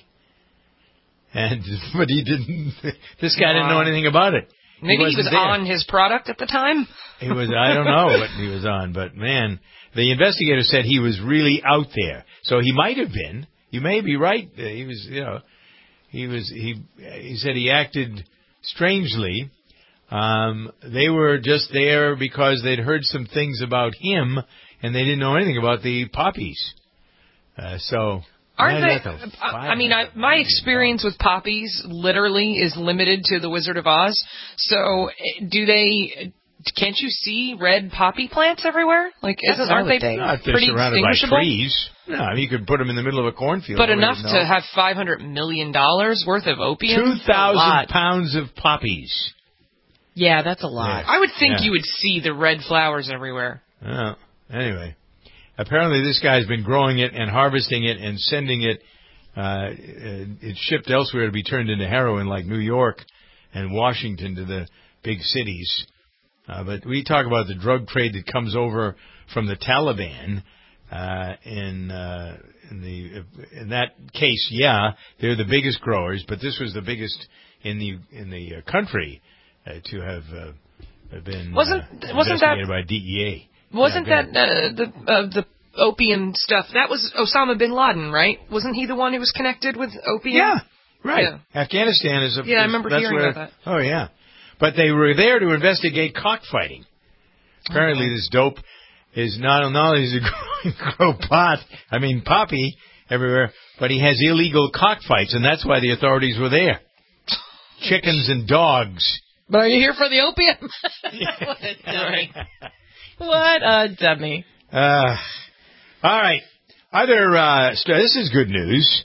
[SPEAKER 2] And but he didn't. This guy didn't know anything about it.
[SPEAKER 4] Maybe he,
[SPEAKER 2] wasn't
[SPEAKER 4] was
[SPEAKER 2] there.
[SPEAKER 4] on his product at the time.
[SPEAKER 2] He was. I don't know what he was on, but man, the investigator said he was really out there. So he might have been. You may be right. He was. You know, he was. He. He said he acted strangely. Um, they were just there because they'd heard some things about him, and they didn't know anything about the poppies. Uh, so.
[SPEAKER 4] Aren't
[SPEAKER 2] man,
[SPEAKER 4] they?
[SPEAKER 2] that's a
[SPEAKER 4] I I mean, I, my experience with poppies literally is limited to the Wizard of Oz. So, eh, do they? Can't you see red poppy plants everywhere? Like, isn't aren't they
[SPEAKER 2] Not if they're
[SPEAKER 4] pretty
[SPEAKER 2] surrounded by
[SPEAKER 4] distinguishable?
[SPEAKER 2] trees. No, I mean, you could put them in the middle of a cornfield.
[SPEAKER 4] But
[SPEAKER 2] nobody
[SPEAKER 4] enough
[SPEAKER 2] would know.
[SPEAKER 4] to have five hundred million dollars worth of opium.
[SPEAKER 2] Two
[SPEAKER 4] That's a
[SPEAKER 2] thousand
[SPEAKER 4] lot.
[SPEAKER 2] pounds of poppies.
[SPEAKER 3] Yeah, that's a lot.
[SPEAKER 4] I would think
[SPEAKER 2] Yeah.
[SPEAKER 4] you would see the red flowers everywhere.
[SPEAKER 2] Oh, anyway, apparently this guy's been growing it and harvesting it and sending it. Uh, it's shipped elsewhere to be turned into heroin, like New York and Washington, to the big cities. Uh, but we talk about the drug trade that comes over from the Taliban. Uh, in uh, in the in that case, yeah, they're the biggest growers, but this was the biggest in the in the uh, country uh, to have uh, been
[SPEAKER 4] Wasn't-
[SPEAKER 2] uh,
[SPEAKER 4] wasn't that-
[SPEAKER 2] investigated by D E A.
[SPEAKER 4] Wasn't
[SPEAKER 2] Yeah, go
[SPEAKER 4] that uh, the uh, the opium stuff? That was Osama bin Laden, right? Wasn't he the one who was connected with opium?
[SPEAKER 2] Yeah, right.
[SPEAKER 4] Yeah.
[SPEAKER 2] Afghanistan is a
[SPEAKER 4] Yeah, I
[SPEAKER 2] is-
[SPEAKER 4] remember
[SPEAKER 2] that's
[SPEAKER 4] hearing
[SPEAKER 2] where,
[SPEAKER 4] about
[SPEAKER 2] Oh yeah, but they were there to investigate cockfighting. Apparently, this dope is not not only does he grow pot, I mean poppy everywhere, but he has illegal cockfights, and that's why the authorities were there. Chickens and dogs.
[SPEAKER 3] But are you here for the opium? What a dummy. What a dummy.
[SPEAKER 2] Uh, all right. Other, uh, st- this is good news.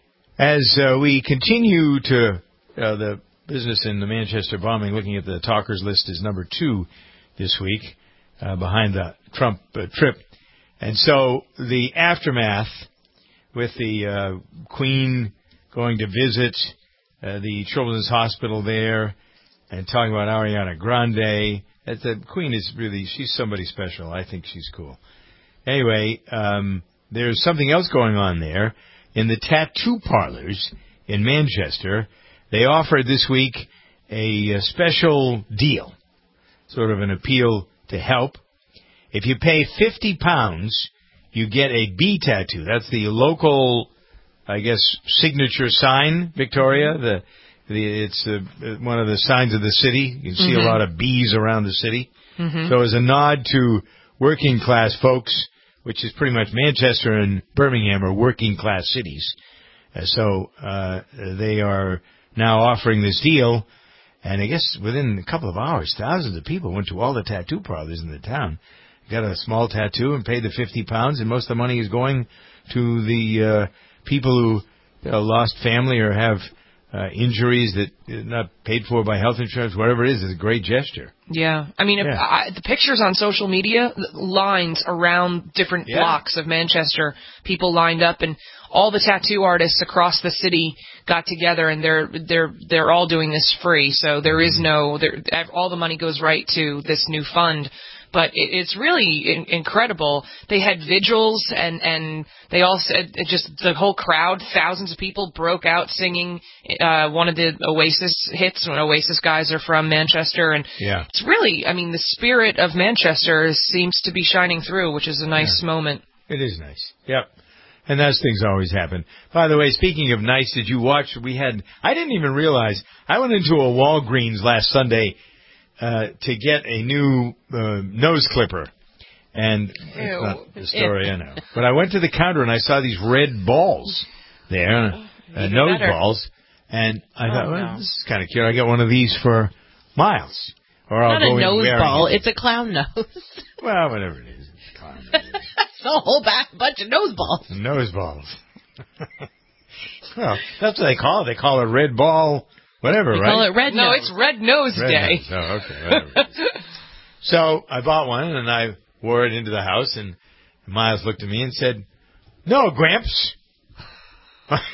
[SPEAKER 2] As uh, we continue to, uh, the business in the Manchester bombing, looking at the talkers list, is number two this week, uh, behind the Trump uh, trip. And so the aftermath with the uh, Queen going to visit uh, the Children's Hospital there and talking about Ariana Grande. That the Queen is really, she's somebody special. I think she's cool. Anyway, um, there's something else going on there. In the tattoo parlors in Manchester, they offered this week a, a special deal, sort of an appeal to help. If you pay fifty pounds, you get a bee tattoo. That's the local, I guess, signature sign, Victoria. The, the It's uh, one of the signs of the city. You can see
[SPEAKER 4] Mhm.
[SPEAKER 2] a lot of bees around the city.
[SPEAKER 4] Mhm.
[SPEAKER 2] So as a nod to working class folks, which is pretty much Manchester and Birmingham are working class cities. Uh, so uh, they are now offering this deal, and I guess within a couple of hours, thousands of people went to all the tattoo parlors in the town, got a small tattoo and paid the fifty pounds, and most of the money is going to the uh, people who uh, lost family or have uh, injuries that are not paid for by health insurance, whatever it is. It's a great gesture.
[SPEAKER 4] Yeah, I mean, if
[SPEAKER 2] Yeah.
[SPEAKER 4] I, the pictures on social media, lines around different
[SPEAKER 2] Yeah.
[SPEAKER 4] blocks of Manchester, people lined up, and all the tattoo artists across the city got together, and they're they're they're all doing this free. So there is no, there, all the money goes right to this new fund. But it, it's really in, incredible. They had vigils, and, and they all said, it just the whole crowd, thousands of people broke out singing uh, one of the Oasis hits. When Oasis guys are from Manchester, and
[SPEAKER 2] Yeah.
[SPEAKER 4] it's really, I mean, the spirit of Manchester seems to be shining through, which is a nice moment.
[SPEAKER 2] It is nice. Yep. And those things always happen. By the way, speaking of nice, did you watch, we had, I didn't even realize, I went into a Walgreens last Sunday uh, to get a new uh, nose clipper. And it's not the story I know. But I went to the counter and I saw these red balls there, uh, nose
[SPEAKER 3] better.
[SPEAKER 2] balls, and I
[SPEAKER 3] Oh,
[SPEAKER 2] thought, well,
[SPEAKER 3] no.
[SPEAKER 2] this is kind of cute. I got one of these for Miles. Or I'll
[SPEAKER 3] Not
[SPEAKER 2] go
[SPEAKER 3] a
[SPEAKER 2] in
[SPEAKER 3] nose
[SPEAKER 2] wearing
[SPEAKER 3] ball.
[SPEAKER 2] it.
[SPEAKER 3] It's a clown nose.
[SPEAKER 2] Well, whatever it is.
[SPEAKER 3] It's a whole back bunch of nose balls.
[SPEAKER 2] Nose balls. Well, that's what they call it. They call it red ball, whatever,
[SPEAKER 3] They
[SPEAKER 2] right?
[SPEAKER 3] call it red
[SPEAKER 4] No,
[SPEAKER 3] nose.
[SPEAKER 4] it's Red Nose
[SPEAKER 2] Red
[SPEAKER 4] Day.
[SPEAKER 2] nose. Oh, okay. Whatever it is. So I bought one, and I wore it into the house, and Miles looked at me and said, "No, Gramps." So I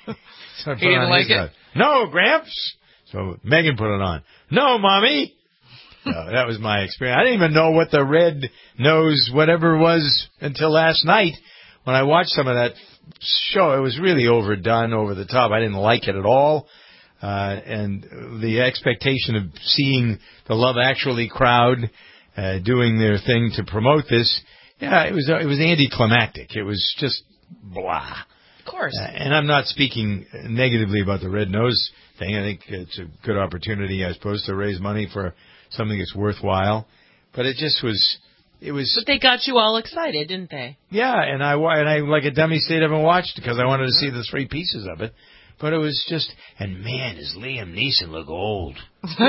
[SPEAKER 2] put
[SPEAKER 4] He didn't
[SPEAKER 2] on
[SPEAKER 4] like
[SPEAKER 2] his
[SPEAKER 4] it?
[SPEAKER 2] nose. No, Gramps. So Megan put it on. No, Mommy. So that was my experience. I didn't even know what the red nose whatever was until last night when I watched some of that show. It was really overdone, over the top. I didn't like it at all. Uh, and the expectation of seeing the Love Actually crowd uh, doing their thing to promote this, yeah, it was uh, it was anticlimactic. It was just blah.
[SPEAKER 3] Of course.
[SPEAKER 2] Uh, and I'm not speaking negatively about the red nose thing. I think it's a good opportunity, I suppose, to raise money for something that's worthwhile. But it just was, it was.
[SPEAKER 3] But they got you all excited, didn't they?
[SPEAKER 2] Yeah, and I wa- and I like a dummy stayed up and watched it because I wanted to see the three pieces of it. But it was just, and man, does Liam Neeson look old.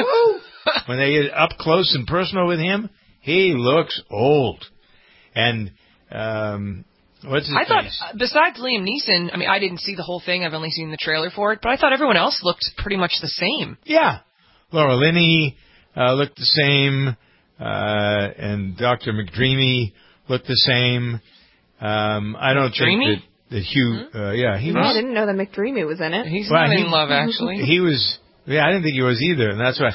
[SPEAKER 2] When they get up close and personal with him, he looks old. And um, what's his
[SPEAKER 4] I thought,
[SPEAKER 2] face?
[SPEAKER 4] uh, besides Liam Neeson, I mean, I didn't see the whole thing. I've only seen the trailer for it. But I thought everyone else looked pretty much the same.
[SPEAKER 2] Yeah. Laura Linney uh, looked the same, uh, and Doctor McDreamy looked the same. Um, I don't
[SPEAKER 4] McDreamy?
[SPEAKER 2] think that, that Hugh, uh, yeah, he
[SPEAKER 1] I
[SPEAKER 2] was.
[SPEAKER 1] didn't know that McDreamy was in it.
[SPEAKER 4] He's
[SPEAKER 2] Well,
[SPEAKER 4] not
[SPEAKER 2] he-
[SPEAKER 4] in Love, actually.
[SPEAKER 2] He was, yeah, I didn't think he was either, and that's why.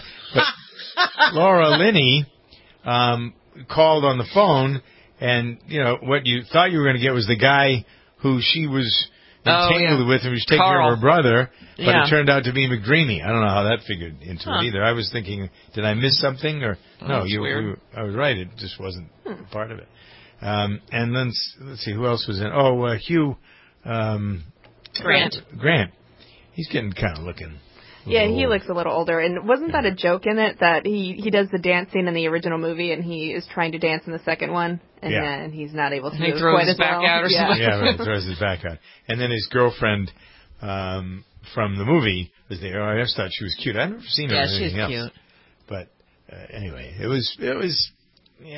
[SPEAKER 2] But Laura Linney um, called on the phone, and, you know, what you thought you were going to get was the guy who she was
[SPEAKER 4] Oh,
[SPEAKER 2] entangled
[SPEAKER 4] yeah.
[SPEAKER 2] with and was taking care
[SPEAKER 4] Carl.
[SPEAKER 2] of her brother, but
[SPEAKER 3] Yeah.
[SPEAKER 2] it turned out to be McDreamy. I don't know how that figured into
[SPEAKER 3] Huh.
[SPEAKER 2] it either. I was thinking, did I miss something? Or
[SPEAKER 4] Oh,
[SPEAKER 2] no,
[SPEAKER 4] that's
[SPEAKER 2] you,
[SPEAKER 4] weird.
[SPEAKER 2] you, I was right. It just wasn't part of it. Um, and then, s- let's see, who else was in? Oh, uh, Hugh um,
[SPEAKER 3] Grant.
[SPEAKER 2] Grant. He's getting kind of looking. a
[SPEAKER 1] Yeah,
[SPEAKER 2] little
[SPEAKER 1] he
[SPEAKER 2] old.
[SPEAKER 1] looks a little older. And wasn't that a joke in it that he he does the dance scene in the original movie and he is trying to dance in the second one and
[SPEAKER 2] Yeah.
[SPEAKER 1] then he's not able to
[SPEAKER 4] And
[SPEAKER 1] do
[SPEAKER 4] he
[SPEAKER 1] it
[SPEAKER 4] throws
[SPEAKER 1] quite
[SPEAKER 4] his
[SPEAKER 1] as
[SPEAKER 4] back
[SPEAKER 1] well.
[SPEAKER 4] out or
[SPEAKER 1] yeah.
[SPEAKER 4] something.
[SPEAKER 2] Yeah, right. Throws his back out. And then his girlfriend um, from the movie was there. Oh, I just thought she was cute. I've never seen her
[SPEAKER 3] Yeah,
[SPEAKER 2] in
[SPEAKER 3] she's
[SPEAKER 2] anything else.
[SPEAKER 3] cute.
[SPEAKER 2] But uh, anyway, it was it was yeah,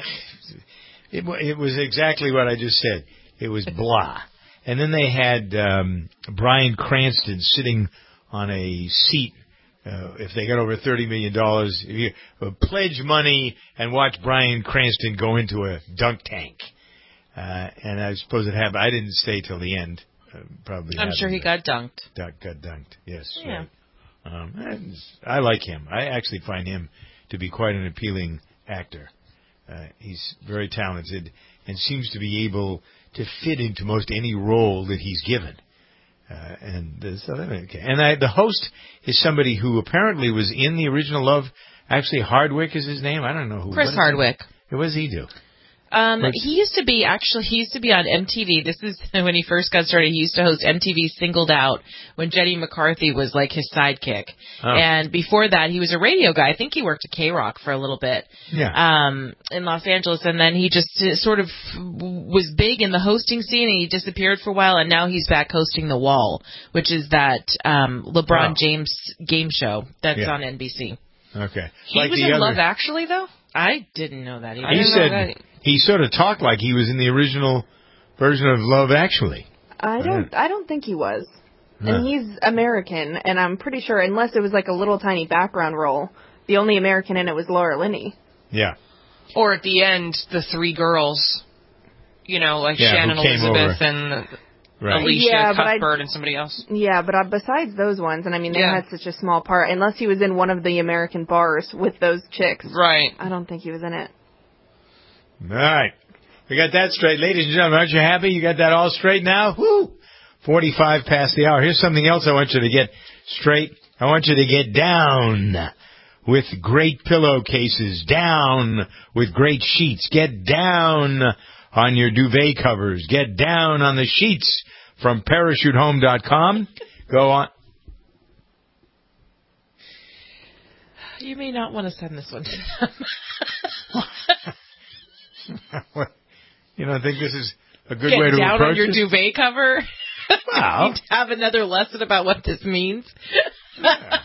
[SPEAKER 2] it, wa- it was exactly what I just said. It was blah. And then they had um, Bryan Cranston sitting on a seat. Uh, if they got over thirty million dollars, you uh, pledge money and watch Bryan Cranston go into a dunk tank. Uh, and I suppose it happened. I didn't stay till the end. Uh, probably.
[SPEAKER 3] I'm sure he got dunked.
[SPEAKER 2] Dunk, got dunked. Yes.
[SPEAKER 3] Yeah.
[SPEAKER 2] Right. Um, and I like him. I actually find him to be quite an appealing actor. Uh, he's very talented and seems to be able to fit into most any role that he's given. Uh, and uh, so, okay. And I, the host is somebody who apparently was in the original Love. Actually, Hardwick is his name. I don't know who.
[SPEAKER 3] Chris
[SPEAKER 2] what is
[SPEAKER 3] Hardwick.
[SPEAKER 2] He, what does he do?
[SPEAKER 3] Um,
[SPEAKER 2] What's-
[SPEAKER 3] he used to be actually he used to be on M T V. This is when he first got started. He used to host M T V Singled Out when Jenny McCarthy was like his sidekick.
[SPEAKER 2] Oh.
[SPEAKER 3] And before that, he was a radio guy. I think he worked at K Rock for a little bit.
[SPEAKER 2] Yeah.
[SPEAKER 3] Um, in Los Angeles, and then he just uh, sort of was big in the hosting scene, and he disappeared for a while, and now he's back hosting The Wall, which is that um, LeBron
[SPEAKER 2] Oh.
[SPEAKER 3] James game show that's
[SPEAKER 2] Yeah.
[SPEAKER 3] on N B C.
[SPEAKER 2] Okay.
[SPEAKER 4] He
[SPEAKER 2] Like
[SPEAKER 4] was
[SPEAKER 2] the
[SPEAKER 4] in
[SPEAKER 2] other-
[SPEAKER 4] Love, actually, though?
[SPEAKER 3] I didn't know that either.
[SPEAKER 4] I
[SPEAKER 2] He
[SPEAKER 4] didn't know
[SPEAKER 2] said
[SPEAKER 4] that.
[SPEAKER 2] he sort of talked like he was in the original version of Love Actually.
[SPEAKER 1] I don't I don't think he was.
[SPEAKER 2] Huh.
[SPEAKER 1] And he's American, and I'm pretty sure, unless it was like a little tiny background role, the only American in it was Laura Linney.
[SPEAKER 2] Yeah.
[SPEAKER 4] Or at the end, the three girls, you know, like
[SPEAKER 2] Yeah, who
[SPEAKER 4] Shannon
[SPEAKER 2] came
[SPEAKER 4] Elizabeth
[SPEAKER 2] over.
[SPEAKER 4] and
[SPEAKER 2] Right.
[SPEAKER 4] Alicia
[SPEAKER 1] Yeah, but I-
[SPEAKER 4] Cuthbert and somebody else.
[SPEAKER 1] Yeah, but uh, besides those ones, and I mean, they
[SPEAKER 4] Yeah.
[SPEAKER 1] had such a small part, unless he was in one of the American bars with those chicks.
[SPEAKER 4] Right.
[SPEAKER 1] I don't think he was in it.
[SPEAKER 2] All right. We got that straight. Ladies and gentlemen, aren't you happy? You got that all straight now? Woo! forty-five past the hour. Here's something else I want you to get straight. I want you to get down with great pillowcases, down with great sheets. Get down on your duvet covers. Get down on the sheets from parachute home dot com. Go on.
[SPEAKER 3] You may not want to send this one to them.
[SPEAKER 2] What? You don't think this is a good
[SPEAKER 3] Get
[SPEAKER 2] way to
[SPEAKER 3] down
[SPEAKER 2] approach
[SPEAKER 3] on your
[SPEAKER 2] this?
[SPEAKER 3] duvet cover?
[SPEAKER 2] Well.
[SPEAKER 3] Need to have another lesson about what this means?
[SPEAKER 2] Yeah.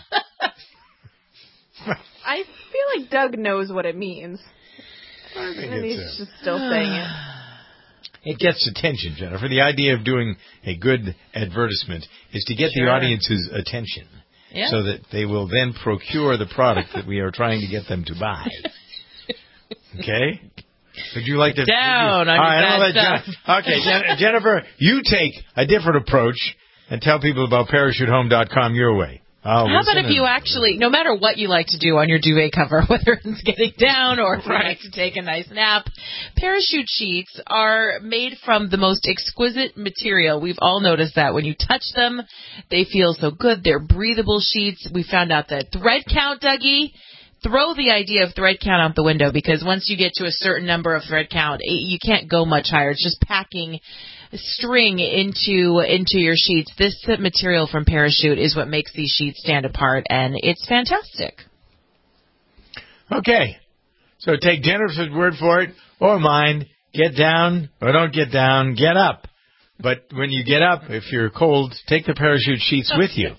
[SPEAKER 1] I feel like Doug knows what it means.
[SPEAKER 2] I think
[SPEAKER 1] and
[SPEAKER 2] it's
[SPEAKER 1] he's
[SPEAKER 2] a-
[SPEAKER 1] just still saying it.
[SPEAKER 2] It gets attention, Jennifer. The idea of doing a good advertisement is to get
[SPEAKER 3] Sure.
[SPEAKER 2] the audience's attention
[SPEAKER 3] Yeah.
[SPEAKER 2] so that they will then procure the product that we are trying to get them to buy. Okay? Would you like to...
[SPEAKER 3] Down on
[SPEAKER 2] All
[SPEAKER 3] your
[SPEAKER 2] right,
[SPEAKER 3] bad
[SPEAKER 2] I'll let
[SPEAKER 3] stuff.
[SPEAKER 2] Jen- okay, Jen- Jennifer, you take a different approach and tell people about parachute home dot com your way. I'll
[SPEAKER 3] How about
[SPEAKER 2] listen
[SPEAKER 3] if you
[SPEAKER 2] and-
[SPEAKER 3] actually, no matter what you like to do on your duvet cover, whether it's getting down or if you like to take a nice nap, parachute sheets are made from the most exquisite material. We've all noticed that when you touch them, they feel so good. They're breathable sheets. We found out that thread count, Dougie, throw the idea of thread count out the window, because once you get to a certain number of thread count, it, you can't go much higher. It's just packing string into into your sheets. This material from Parachute is what makes these sheets stand apart, and it's fantastic.
[SPEAKER 2] Okay. So take Jennifer's word for it, or mine. Get down, or don't get down, get up. But when you get up, if you're cold, take the parachute sheets with you.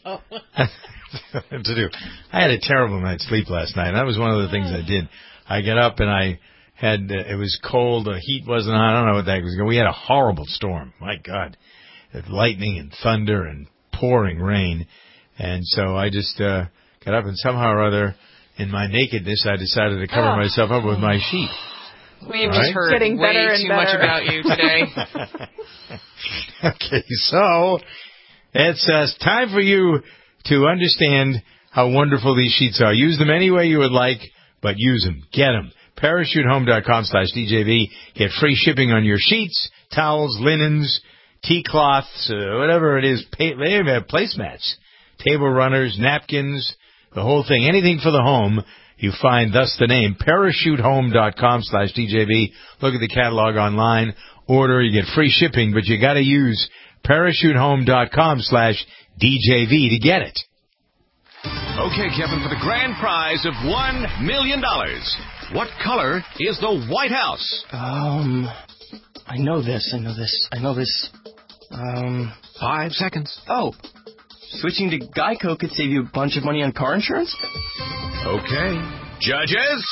[SPEAKER 2] to do. I had a terrible night's sleep last night. That was one of the things I did. I got up and I had, uh, it was cold, the heat wasn't on, I don't know what that was going. We had a horrible storm. My God. Lightning and thunder and pouring rain. And so I just uh, got up and somehow or other, in my nakedness, I decided to cover
[SPEAKER 4] Oh.
[SPEAKER 2] myself up with my sheet.
[SPEAKER 4] We've
[SPEAKER 2] Right?
[SPEAKER 4] just heard
[SPEAKER 1] Getting
[SPEAKER 4] way
[SPEAKER 1] better and
[SPEAKER 4] too much
[SPEAKER 1] better.
[SPEAKER 4] about you today.
[SPEAKER 2] Okay, so it's uh, time for you to understand how wonderful these sheets are. Use them any way you would like, but use them. Get them. parachute home dot com slash D J V. Get free shipping on your sheets, towels, linens, tea cloths, uh, whatever it is. Pay, they even have placemats, table runners, napkins, the whole thing. Anything for the home, you find, thus the name, parachute home dot com slash D J V. Look at the catalog online. Order, you get free shipping, but you got to use parachute home dot com slash D J V to get it.
[SPEAKER 5] Okay, Kevin, for the grand prize of one million dollars. What color is the White House?
[SPEAKER 6] Um, I know this, I know this, I know this. Um,
[SPEAKER 5] Five seconds.
[SPEAKER 6] Oh, switching to Geico could save you a bunch of money on car insurance?
[SPEAKER 5] Okay. Judges?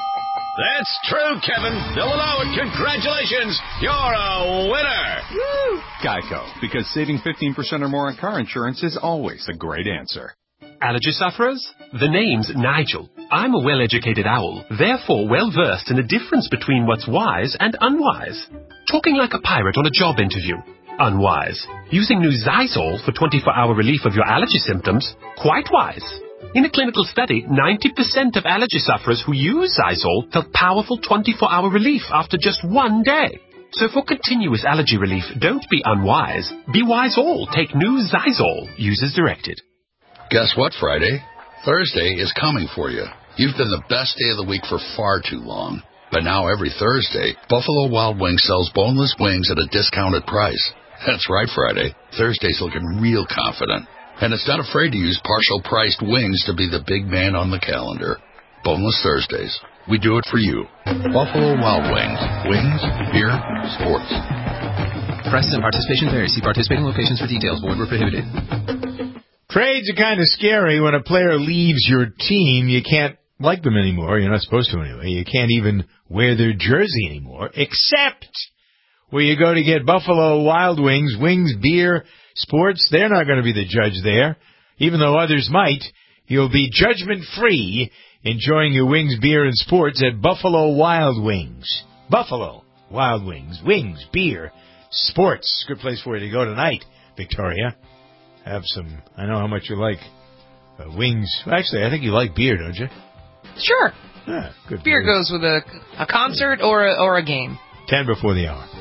[SPEAKER 5] That's true, Kevin. They'll allow it. Congratulations. You're a winner.
[SPEAKER 8] Woo! Geico, because saving fifteen percent or more on car insurance is always a great answer.
[SPEAKER 24] Allergy sufferers? The name's Nigel. I'm a well-educated owl, therefore well-versed in the difference between what's wise and unwise. Talking like a pirate on a job interview. Unwise. Using new Zysol for twenty-four hour relief of your allergy symptoms. Quite wise. In a clinical study, ninety percent of allergy sufferers who use Zysol felt powerful twenty-four hour relief after just one day. So for continuous allergy relief, don't be unwise. Be wise all. Take new Zysol. Use as directed.
[SPEAKER 25] Guess what, Friday? Thursday is coming for you. You've been the best day of the week for far too long. But now every Thursday, Buffalo Wild Wings sells boneless wings at a discounted price. That's right, Friday. Thursday's looking real confident. And it's not afraid to use partial-priced wings to be the big man on the calendar. Boneless Thursdays. We do it for you. Buffalo Wild Wings. Wings, beer, sports.
[SPEAKER 26] Prices and participation vary. See participating locations for details. Void where prohibited.
[SPEAKER 2] Trades are kind of scary. When a player leaves your team, you can't like them anymore. You're not supposed to anyway. You can't even wear their jersey anymore, except where you go to get Buffalo Wild Wings, wings, beer, sports. They're not going to be the judge there. Even though others might, you'll be judgment-free enjoying your wings, beer, and sports at Buffalo Wild Wings. Buffalo Wild Wings. Wings, beer, sports. Good place for you to go tonight, Victoria. Have some, I know how much you like uh, wings. Actually, I think you like beer, don't you?
[SPEAKER 4] Sure.
[SPEAKER 2] Yeah, good.
[SPEAKER 4] Beer goes with a, a concert or a, or a game.
[SPEAKER 2] Ten before the hour.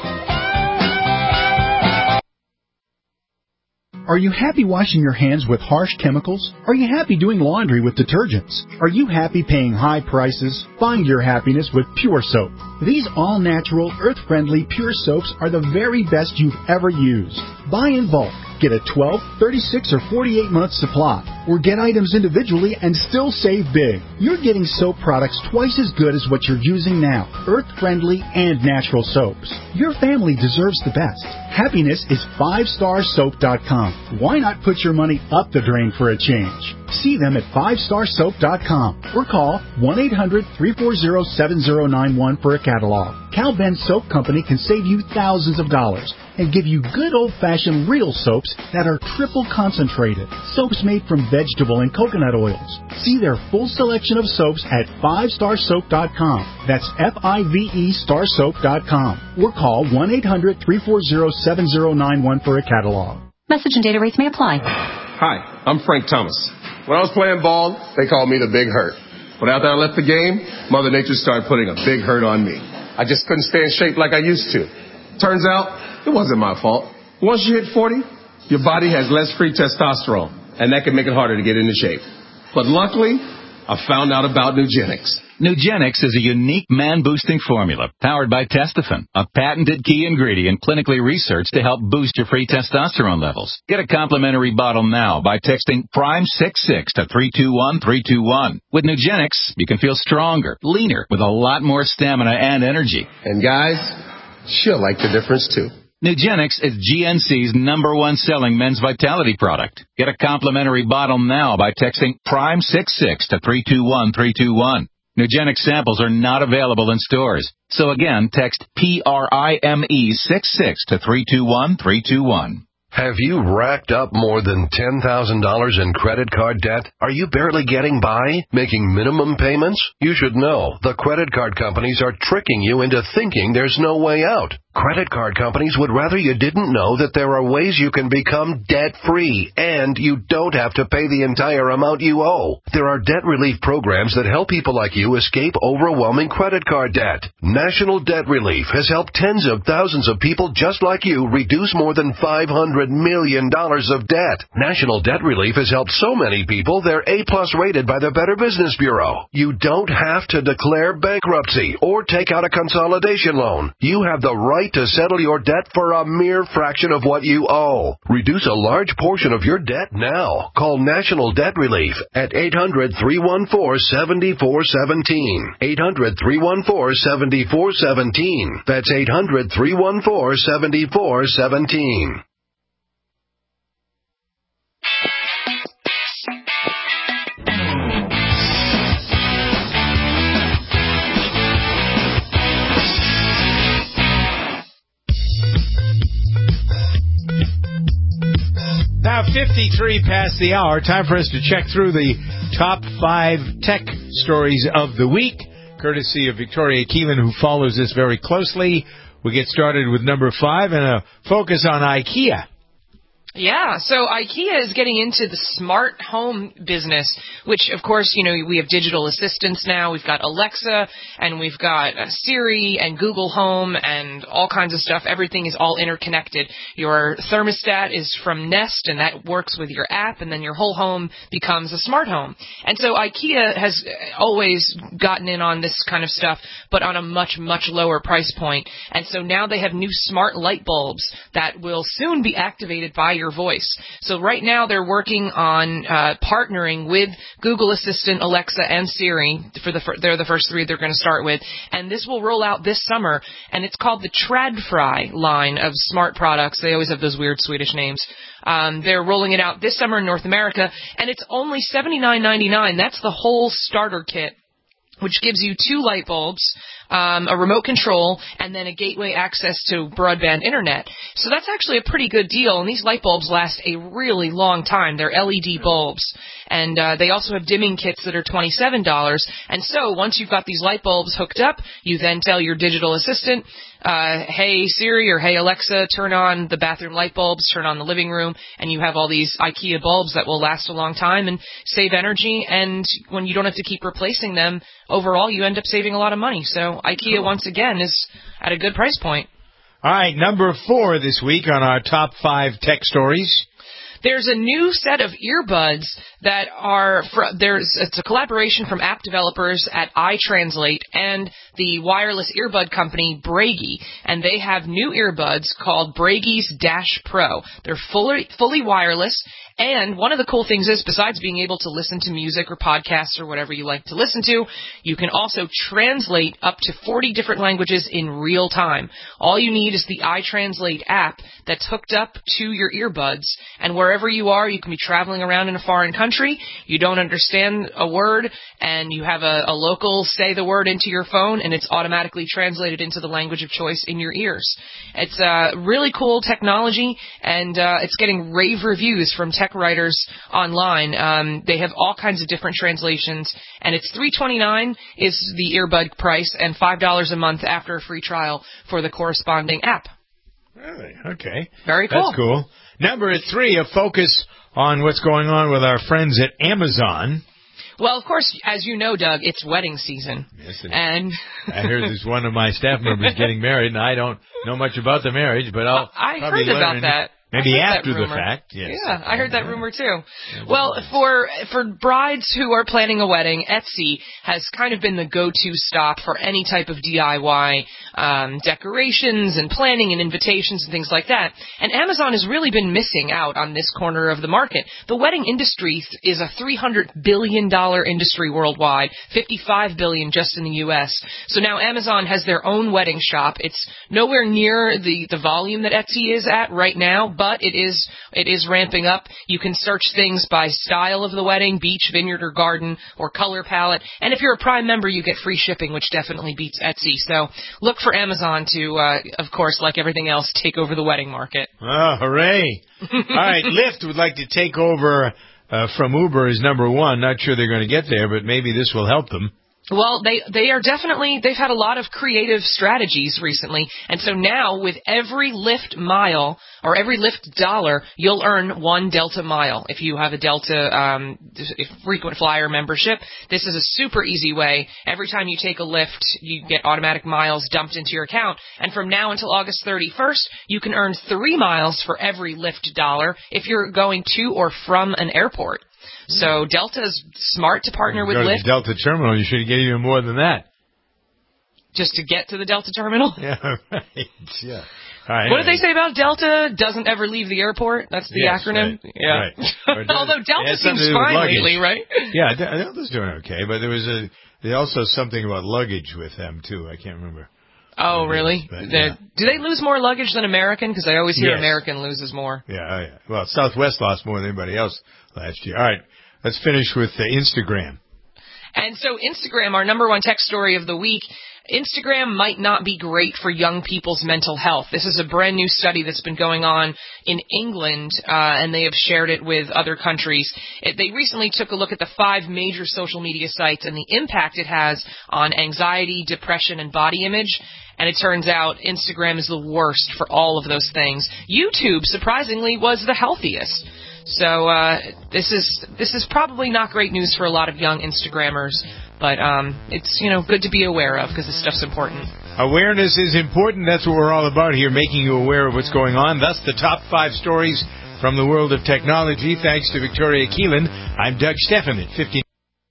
[SPEAKER 27] Are you happy washing your hands with harsh chemicals? Are you happy doing laundry with detergents? Are you happy paying high prices? Find your happiness with Pure Soap. These all-natural, earth-friendly Pure Soaps are the very best you've ever used. Buy in bulk. Get a twelve, thirty-six, or forty-eight month supply. Or get items individually and still save big. You're getting soap products twice as good as what you're using now. Earth-friendly and natural soaps. Your family deserves the best. Happiness is five star soap dot com. Why not put your money up the drain for a change? See them at five star soap dot com or call one eight hundred, three four zero, seven zero nine one for a catalog. Cal Ben Soap Company can save you thousands of dollars and give you good old-fashioned real soaps that are triple concentrated. Soaps made from vegetable and coconut oils. See their full selection of soaps at five star soap dot com. That's F I V E star soap dot com. Or call one eight hundred, three four zero, seven zero nine one for a catalog.
[SPEAKER 7] Message and data rates may apply.
[SPEAKER 10] Hi, I'm Frank Thomas. When I was playing ball, they called me the Big Hurt. But after I left the game, Mother Nature started putting a big hurt on me. I just couldn't stay in shape like I used to. Turns out, it wasn't my fault. Once you hit forty, your body has less free testosterone, and that can make it harder to get into shape. But luckily, I found out about Nugenix.
[SPEAKER 11] Nugenix is a unique man-boosting formula powered by Testofen, a patented key ingredient clinically researched to help boost your free testosterone levels. Get a complimentary bottle now by texting prime six six to three two one three two one. With Nugenix, you can feel stronger, leaner, with a lot more stamina and energy.
[SPEAKER 10] And guys, she'll like the difference too.
[SPEAKER 11] Nugenix is G N C's number one selling men's vitality product. Get a complimentary bottle now by texting prime six six to three two one three two one. Nugenix samples are not available in stores. So again, text P R I M E six six to three two one three two one.
[SPEAKER 12] Have you racked up more than ten thousand dollars in credit card debt? Are you barely getting by, making minimum payments? You should know the credit card companies are tricking you into thinking there's no way out. Credit card companies would rather you didn't know that there are ways you can become debt-free, and you don't have to pay the entire amount you owe. There are debt relief programs that help people like you escape overwhelming credit card debt. National Debt Relief has helped tens of thousands of people just like you reduce more than five hundred million dollars of debt. National Debt Relief has helped so many people they're A-plus rated by the Better Business Bureau. You don't have to declare bankruptcy or take out a consolidation loan. You have the right to settle your debt for a mere fraction of what you owe. Reduce a large portion of your debt now. Call National Debt Relief at eight hundred, three one four, seven four one seven. eight hundred, three one four, seven four one seven. That's eight hundred, three one four, seven four one seven.
[SPEAKER 2] Now, fifty-three past the hour. Time for us to check through the top five tech stories of the week, courtesy of Victoria Keelan, who follows this very closely. We get started with number five and a focus on IKEA.
[SPEAKER 4] Yeah, so IKEA is getting into the smart home business, which, of course, you know, we have digital assistants now. We've got Alexa, and we've got uh, Siri and Google Home and all kinds of stuff. Everything is all interconnected. Your thermostat is from Nest, and that works with your app, and then your whole home becomes a smart home. And so IKEA has always gotten in on this kind of stuff, but on a much, much lower price point. And so now they have new smart light bulbs that will soon be activated by your voice. So right now they're working on uh, partnering with Google Assistant, Alexa, and Siri. For the they're the first three they're going to start with, and this will roll out this summer. And it's called the Tradfri line of smart products. They always have those weird Swedish names. Um, they're rolling it out this summer in North America, and it's only seventy-nine ninety-nine. That's the whole starter kit, which gives you two light bulbs, um, a remote control, and then a gateway access to broadband internet. So that's actually a pretty good deal, and these light bulbs last a really long time. They're L E D bulbs, and uh, they also have dimming kits that are twenty-seven dollars. And so once you've got these light bulbs hooked up, you then tell your digital assistant, uh, hey Siri or hey Alexa, turn on the bathroom light bulbs, turn on the living room, and you have all these IKEA bulbs that will last a long time and save energy, and when you don't have to keep replacing them, overall you end up saving a lot of money. So IKEA, cool. Once again, is at a good price point.
[SPEAKER 2] All right, number four this week on our top five tech stories.
[SPEAKER 4] There's a new set of earbuds that are, fr- there's it's a collaboration from app developers at iTranslate and the wireless earbud company Bragi, and they have new earbuds called Bragi's Dash Pro. They're fully fully wireless. And one of the cool things is, besides being able to listen to music or podcasts or whatever you like to listen to, you can also translate up to forty different languages in real time. All you need is the iTranslate app that's hooked up to your earbuds, and wherever you are, you can be traveling around in a foreign country, you don't understand a word, and you have a, a local say the word into your phone, and it's automatically translated into the language of choice in your ears. It's uh, really cool technology, and uh, it's getting rave reviews from tech writers online. Um, they have all kinds of different translations, and it's three dollars and twenty-nine cents is the earbud price, and five dollars a month after a free trial for the corresponding app.
[SPEAKER 2] Really? Okay.
[SPEAKER 4] Very cool.
[SPEAKER 2] That's cool. Number three, a focus on what's going on with our friends at Amazon.
[SPEAKER 4] Well, of course, as you know, Doug, it's wedding season.
[SPEAKER 2] Yes, it
[SPEAKER 4] and
[SPEAKER 2] I heard there's one of my staff members getting married, and I don't know much about the marriage, but I'll
[SPEAKER 4] I
[SPEAKER 2] probably
[SPEAKER 4] heard about
[SPEAKER 2] learn
[SPEAKER 4] that.
[SPEAKER 2] Maybe
[SPEAKER 4] I heard
[SPEAKER 2] after
[SPEAKER 4] that
[SPEAKER 2] the
[SPEAKER 4] rumor.
[SPEAKER 2] fact. Yes.
[SPEAKER 4] Yeah, I heard that rumor too. Well, for for brides who are planning a wedding, Etsy has kind of been the go-to stop for any type of D I Y um, decorations and planning and invitations and things like that. And Amazon has really been missing out on this corner of the market. The wedding industry is a three hundred billion dollars industry worldwide, fifty-five billion dollars just in the U S. So now Amazon has their own wedding shop. It's nowhere near the, the volume that Etsy is at right now, but it is it is ramping up. You can search things by style of the wedding, beach, vineyard, or garden, or color palette. And if you're a Prime member, you get free shipping, which definitely beats Etsy. So look for Amazon to, uh, of course, like everything else, take over the wedding market.
[SPEAKER 2] Oh, hooray. All right, Lyft would like to take over uh, from Uber as number one. Not sure they're going to get there, but maybe this will help them.
[SPEAKER 4] Well, they, they are definitely, they've had a lot of creative strategies recently, and so now with every Lyft mile, or every Lyft dollar, you'll earn one Delta mile if you have a Delta um, frequent flyer membership. This is a super easy way. Every time you take a Lyft, you get automatic miles dumped into your account, and from now until August thirty-first, you can earn three miles for every Lyft dollar if you're going to or from an airport. So Delta's smart to partner with
[SPEAKER 2] Go to
[SPEAKER 4] Lyft.
[SPEAKER 2] the Delta terminal, you should get even more than that.
[SPEAKER 4] Just to get to the Delta terminal?
[SPEAKER 2] Yeah, right. Yeah. All right,
[SPEAKER 4] what
[SPEAKER 2] anyway.
[SPEAKER 4] did they say about Delta? Doesn't ever leave the airport? That's the
[SPEAKER 2] Yes,
[SPEAKER 4] acronym?
[SPEAKER 2] right.
[SPEAKER 4] Yeah.
[SPEAKER 2] Right.
[SPEAKER 4] Although Delta
[SPEAKER 2] It has something
[SPEAKER 4] seems
[SPEAKER 2] to do with
[SPEAKER 4] fine
[SPEAKER 2] luggage.
[SPEAKER 4] lately, right?
[SPEAKER 2] Yeah, De- Delta's doing okay, but there was a there also something about luggage with them, too. I can't remember.
[SPEAKER 4] Oh, really?
[SPEAKER 2] But,
[SPEAKER 4] They're-
[SPEAKER 2] yeah.
[SPEAKER 4] Do they lose more luggage than American? Because I always hear
[SPEAKER 2] Yes.
[SPEAKER 4] American loses more.
[SPEAKER 2] Yeah, oh, yeah. Well, Southwest lost more than anybody else last year. All right, let's finish with uh, Instagram.
[SPEAKER 4] And so Instagram, our number one tech story of the week, Instagram might not be great for young people's mental health. This is a brand new study that's been going on in England, uh, and they have shared it with other countries. It, they recently took a look at the five major social media sites and the impact it has on anxiety, depression, and body image. And it turns out Instagram is the worst for all of those things. YouTube, surprisingly, was the healthiest. So uh, this is this is probably not great news for a lot of young Instagrammers, but um, it's you know good to be aware of because this stuff's important.
[SPEAKER 2] Awareness is important. That's what we're all about here, making you aware of what's going on. Thus, the top five stories from the world of technology. Thanks to Victoria Keelan. I'm Doug Stephan at fifteen.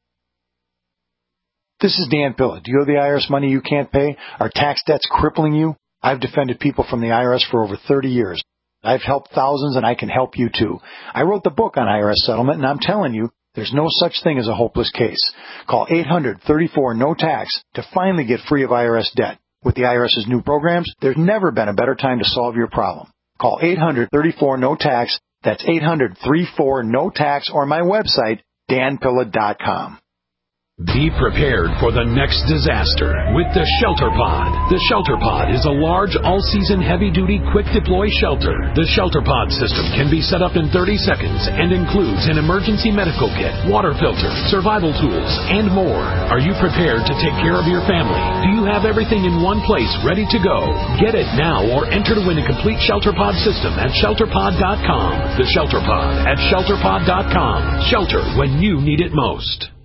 [SPEAKER 7] This is Dan Pilla. Do you owe the I R S money you can't pay? Are tax debts crippling you? I've defended people from the I R S for over thirty years. I've helped thousands, and I can help you too. I wrote the book on I R S settlement, and I'm telling you, there's no such thing as a hopeless case. Call eight hundred thirty-four no tax to finally get free of I R S debt. With the IRS's new programs, there's never been a better time to solve your problem. Call eight hundred thirty-four no tax. That's eight hundred thirty-four no tax, or my website, dan pilla dot com.
[SPEAKER 18] Be prepared for the next disaster with the Shelter Pod. The Shelter Pod is a large, all-season, heavy-duty, quick-deploy shelter. The Shelter Pod system can be set up in thirty seconds and includes an emergency medical kit, water filter, survival tools, and more. Are you prepared to take care of your family? Do you have everything in one place ready to go? Get it now or enter to win a complete Shelter Pod system at shelter pod dot com. The Shelter Pod at shelter pod dot com. Shelter when you need it most.